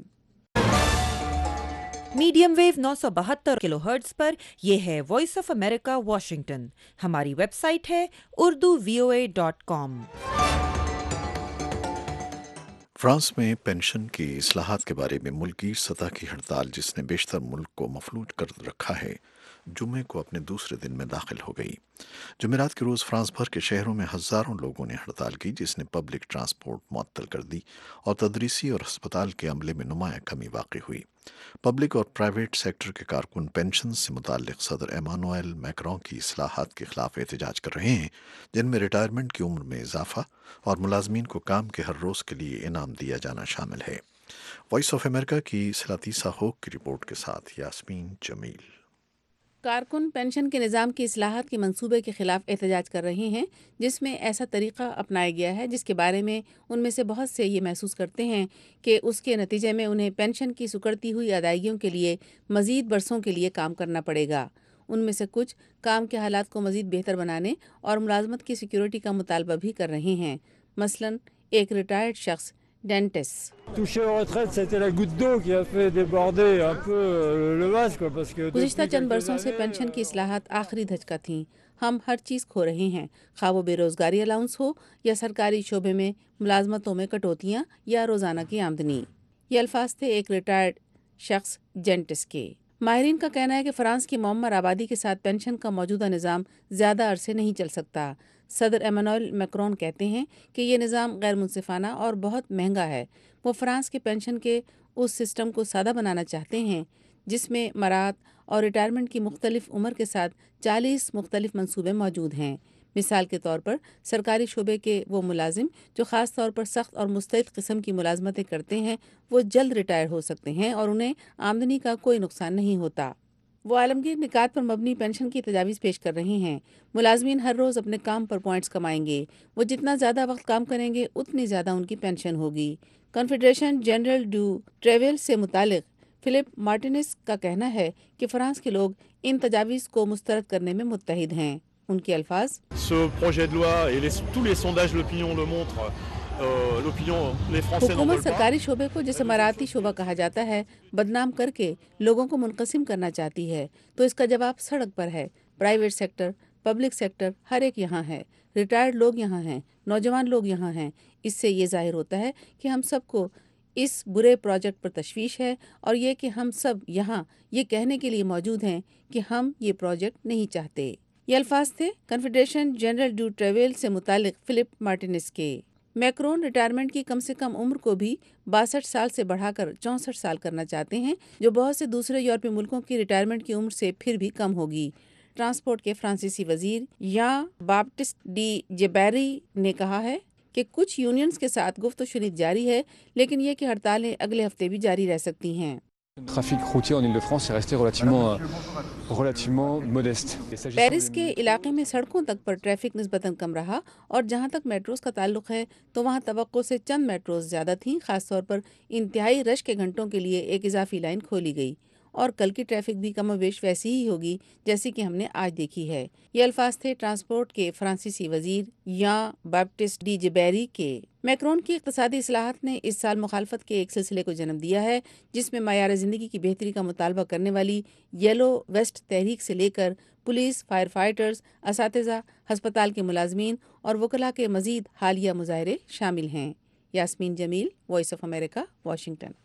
Medium wave 972 kilohertz پر یہ ہے وائس آف امریکہ واشنگٹن۔ ہماری ویب سائٹ ہے urduvoa.com۔ فرانس میں پینشن کی اصلاحات کے بارے میں ملکی سطح کی ہڑتال جس نے بیشتر ملک کو مفلوج کر رکھا ہے، جمعے کو اپنے دوسرے دن میں داخل ہو گئی۔ جمعرات کے روز فرانس بھر کے شہروں میں ہزاروں لوگوں نے ہڑتال کی جس نے پبلک ٹرانسپورٹ معطل کر دی اور تدریسی اور ہسپتال کے عملے میں نمایاں کمی واقع ہوئی۔ پبلک اور پرائیویٹ سیکٹر کے کارکن پینشن سے متعلق صدر ایمانوئل میکروں کی اصلاحات کے خلاف احتجاج کر رہے ہیں، جن میں ریٹائرمنٹ کی عمر میں اضافہ اور ملازمین کو کام کے ہر روز کے لیے انعام دیا جانا شامل ہے۔ وائس آف امریکہ کی سلاتیسا ہوک کی رپورٹ کے ساتھ یاسمین جمیل۔ کارکن پینشن کے نظام کی اصلاحات کے منصوبے کے خلاف احتجاج کر رہے ہیں جس میں ایسا طریقہ اپنایا گیا ہے جس کے بارے میں ان میں سے بہت سے یہ محسوس کرتے ہیں کہ اس کے نتیجے میں انہیں پینشن کی سکڑتی ہوئی ادائیگیوں کے لیے مزید برسوں کے لیے کام کرنا پڑے گا۔ ان میں سے کچھ کام کے حالات کو مزید بہتر بنانے اور ملازمت کی سیکیورٹی کا مطالبہ بھی کر رہے ہیں۔ مثلاً ایک ریٹائرڈ شخص ڈینٹس گزشتہ چند برسوں سے پینشن کی اصلاحات آخری دھچکا تھیں۔ ہم ہر چیز کھو رہے ہیں، خواہ وہ بے روزگاری الاؤنس ہو یا سرکاری شعبے میں ملازمتوں میں کٹوتیاں یا روزانہ کی آمدنی۔ یہ الفاظ تھے ایک ریٹائرڈ شخص جینٹس کے۔ ماہرین کا کہنا ہے کہ فرانس کی معمر آبادی کے ساتھ پینشن کا موجودہ نظام زیادہ عرصے نہیں چل سکتا۔ صدر ایمانوئل میکرون کہتے ہیں کہ یہ نظام غیر منصفانہ اور بہت مہنگا ہے۔ وہ فرانس کے پینشن کے اس سسٹم کو سادہ بنانا چاہتے ہیں جس میں مراعات اور ریٹائرمنٹ کی مختلف عمر کے ساتھ 40 مختلف منصوبے موجود ہیں۔ مثال کے طور پر سرکاری شعبے کے وہ ملازم جو خاص طور پر سخت اور مستعد قسم کی ملازمتیں کرتے ہیں وہ جلد ریٹائر ہو سکتے ہیں اور انہیں آمدنی کا کوئی نقصان نہیں ہوتا۔ وہ عالمگیر نکات پر مبنی پینشن کی تجاویز پیش کر رہے ہیں۔ ملازمین ہر روز اپنے کام پر پوائنٹس کمائیں گے۔ وہ جتنا زیادہ وقت کام کریں گے اتنی زیادہ ان کی پینشن ہوگی۔ کنفیڈریشن جنرل ڈو ٹریول سے متعلق فلپ مارٹینس کا کہنا ہے کہ فرانس کے لوگ ان تجاویز کو مسترد کرنے میں متحد ہیں۔ ان کے الفاظ Ce projet de loi et tous les sondages d'opinion le montrent हुकूमत सरकारी शोबे को, जिसे मराठी शोबा कहा जाता है, बदनाम करके लोगों को मुनक़सिम करना चाहती है, तो इसका जवाब सड़क पर है। प्राइवेट सेक्टर, पब्लिक सेक्टर, हर एक यहाँ है। रिटायर्ड लोग यहाँ हैं, नौजवान लोग यहाँ हैं। इससे ये ज़ाहिर होता है कि हम सबको इस बुरे प्रोजेक्ट पर तशवीश है, और ये कि हम सब यहाँ ये कहने के लिए मौजूद हैं कि हम ये प्रोजेक्ट नहीं चाहते। ये अल्फाज थे कन्फेडरेशन जनरल डू ट्रेवेल से मुतालिक फिलिप मार्टिनेस के। मैक्रोन रिटायरमेंट की कम से कम उम्र को भी 62 साल से बढ़ाकर 64 साल करना चाहते हैं, जो बहुत से दूसरे यूरोपीय मुल्कों की रिटायरमेंट की उम्र से फिर भी कम होगी। ट्रांसपोर्ट के फ्रांसीसी वजीर या बाप्टिस्ट डी जेबैरी ने कहा है कि कुछ यूनियंस के साथ गुफ्तशुनीद जारी है, लेकिन ये कि हड़तालें अगले हफ्ते भी जारी रह सकती हैं। Traffic routier en Île-de-France est resté relativement modeste. Paris के इलाके में सड़कों तक पर ट्रैफिक निस्बतन कम रहा, और जहां तक मेट्रोज का ताल्लुक है तो वहां तवक्को से चंद मेट्रोज ज़्यादा थीं। ख़ास तौर पर इंतहाई रश के घंटों के लिए एक इजाफी लाइन खोली गई, और कल की ट्रैफिक भी कमोबेश वैसी ही होगी जैसी कि हमने आज देखी है। ये अल्फाज थे ट्रांसपोर्ट के फ्रांसीसी वजीर या बैप्टिस्ट डी जेबैरी के। मैक्रोन की इक़्तिसादी इस्लाहात ने इस साल मुखालफत के एक सिलसिले को जन्म दिया है, जिसमें मयार ज़िंदगी की बेहतरी का मुतालबा करने वाली येलो वेस्ट तहरीक से लेकर पुलिस, फायर फाइटर्स, असातिज़ा, हस्पताल के मुलाजमीन और वकला के मज़ीद हालिया मुजाहरे शामिल हैं। Yasmeen Jameel, Voice of America, Washington.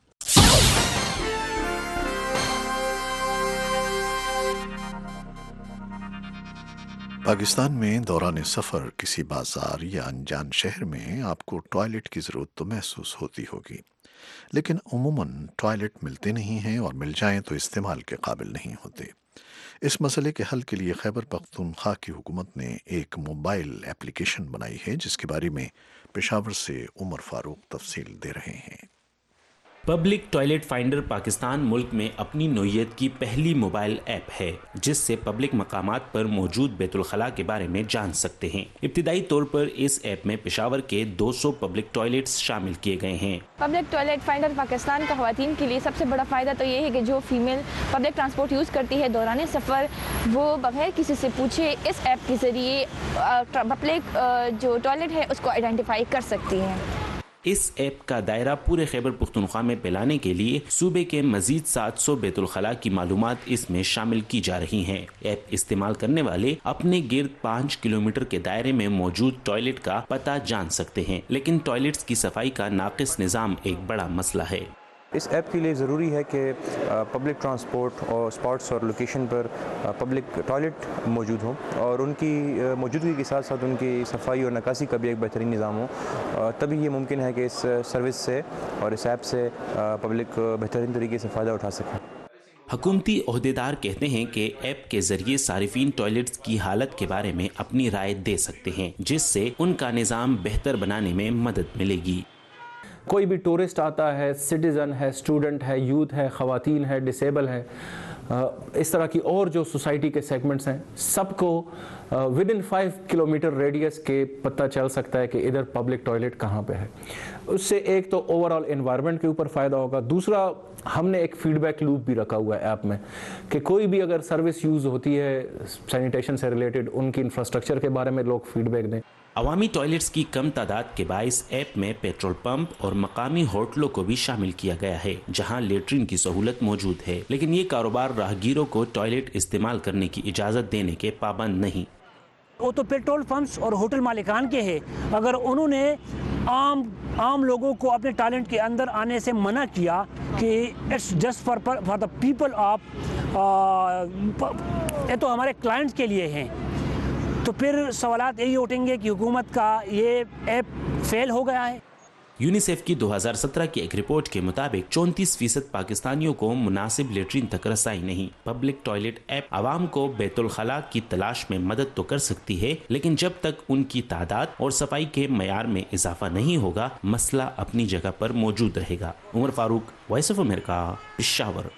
Pakistan में दौरान सफ़र किसी बाज़ार या अनजान शहर में आपको टॉयलेट की ज़रूरत तो महसूस होती होगी, लेकिन उमूमन टॉयलेट मिलते नहीं हैं, और मिल जाएं तो इस्तेमाल के काबिल नहीं होते। इस मसले के हल के लिए खैबर पख्तूनख्वा की हुकूमत ने एक मोबाइल एप्लीकेशन बनाई है, जिसके बारे में पेशावर से उमर फारूक तफसील दे रहे हैं। पब्लिक टॉयलेट फाइंडर पाकिस्तान मुल्क में अपनी नोयत की पहली मोबाइल ऐप है, जिससे पब्लिक मकामात पर मौजूद बैतुल खला के बारे में जान सकते हैं। इब्तिदाई तौर पर इस ऐप में पेशावर के 200 पब्लिक टॉयलेट्स शामिल किए गए हैं। पब्लिक टॉयलेट फाइंडर पाकिस्तान का ख़वातीन के लिए सबसे बड़ा फ़ायदा तो ये है कि जो फीमेल पब्लिक ट्रांसपोर्ट यूज़ करती है दौरान सफ़र, वो बगैर किसी से पूछे इस ऐप के ज़रिए पब्लिक जो टॉयलेट है उसको आइडेंटिफाई कर सकती हैं। इस ऐप का दायरा पूरे खैबर पख्तूनख्वा में फैलाने के लिए सूबे के मजीद 700 बैतुल खला की मालूमात इसमें शामिल की जा रही हैं। ऐप इस्तेमाल करने वाले अपने गिर्द 5 किलोमीटर के दायरे में मौजूद टॉयलेट का पता जान सकते हैं, लेकिन टॉयलेट्स की सफाई का नाकिस निज़ाम एक बड़ा मसला है। इस ऐप के लिए ज़रूरी है कि पब्लिक ट्रांसपोर्ट और स्पॉट्स और लोकेशन पर पब्लिक टॉयलेट मौजूद हों, और उनकी मौजूदगी के साथ साथ उनकी सफाई और निकासी का भी एक बेहतरीन निज़ाम हो। तभी ये मुमकिन है कि इस सर्विस से और इस ऐप से पब्लिक बेहतरीन तरीके से फ़ायदा उठा सके। हुकूमती ओहदेदार कहते हैं कि ऐप के जरिए सारिफीन टॉयलेट्स की हालत के बारे में अपनी राय दे सकते हैं, जिससे उनका निज़ाम बेहतर बनाने में मदद मिलेगी। कोई भी टूरिस्ट आता है, सिटीज़न है, स्टूडेंट है, यूथ है, ख़वातीन है, डिसेबल है, इस तरह की और जो सोसाइटी के सेगमेंट्स हैं, सबको विद इन 5 किलोमीटर रेडियस के पता चल सकता है कि इधर पब्लिक टॉयलेट कहाँ पे है। उससे एक तो ओवरऑल एनवायरनमेंट के ऊपर फ़ायदा होगा, दूसरा हमने एक फीडबैक लूप भी रखा हुआ है ऐप में कि कोई भी अगर सर्विस यूज़ होती है सैनिटेशन से रिलेटेड, उनकी इंफ्रास्ट्रक्चर के बारे में लोग फीडबैक दें। अवामी टॉयलेट्स की कम तादाद के बाइस ऐप में पेट्रोल पंप और मकामी होटलों को भी शामिल किया गया है, जहां लेटरिन की सहूलत मौजूद है, लेकिन ये कारोबार राहगीरों को टॉयलेट इस्तेमाल करने की इजाज़त देने के पाबंद नहीं। वो तो पेट्रोल पंप्स और होटल मालिकान के हैं। अगर उन्होंने आम लोगों को अपने टॉयलेट के अंदर आने से मना किया कि it's just for the people of, ये तो हमारे क्लाइंट्स के लिए हैं, तो फिर सवालात यही उठेंगे कि हुकूमत का ये ऐप फेल हो गया है। यूनिसेफ की 2017 की एक रिपोर्ट के मुताबिक 34% पाकिस्तानियों को मुनासिब लेटरिन तक रसाई नहीं। पब्लिक टॉयलेट ऐप आवाम को बैतुल खला की तलाश में मदद तो कर सकती है, लेकिन जब तक उनकी तादाद और सफाई के मयार में इजाफा नहीं होगा, मसला अपनी जगह पर मौजूद रहेगा। Umar Farooq, Voice of America, Peshawar.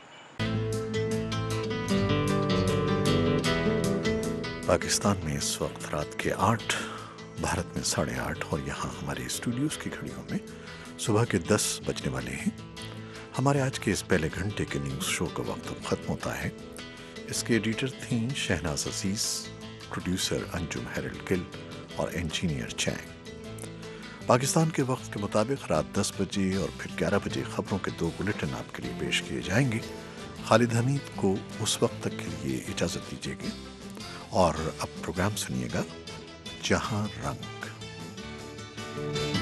Pakistan में इस वक्त रात के 8, भारत में 8:30 और यहाँ हमारे स्टूडियोज़ की घड़ियों में सुबह के 10 बजने वाले हैं। हमारे आज के इस पहले घंटे के न्यूज़ शो का वक्त ख़त्म होता है। इसके एडिटर थीं शहनाज अजीज़, प्रोड्यूसर अंजुम हेरल्ड गिल और इंजीनियर चैंग। پاکستان کے وقت کے مطابق رات 10 بجے اور پھر 11 بجے خبروں کے 2 بلیٹن آپ کے لیے پیش کیے جائیں گے۔ خالد حمید کو اس وقت تک کے لیے اجازت دیجیے گی اور اب پروگرام سنیے گا جہاں رنگ۔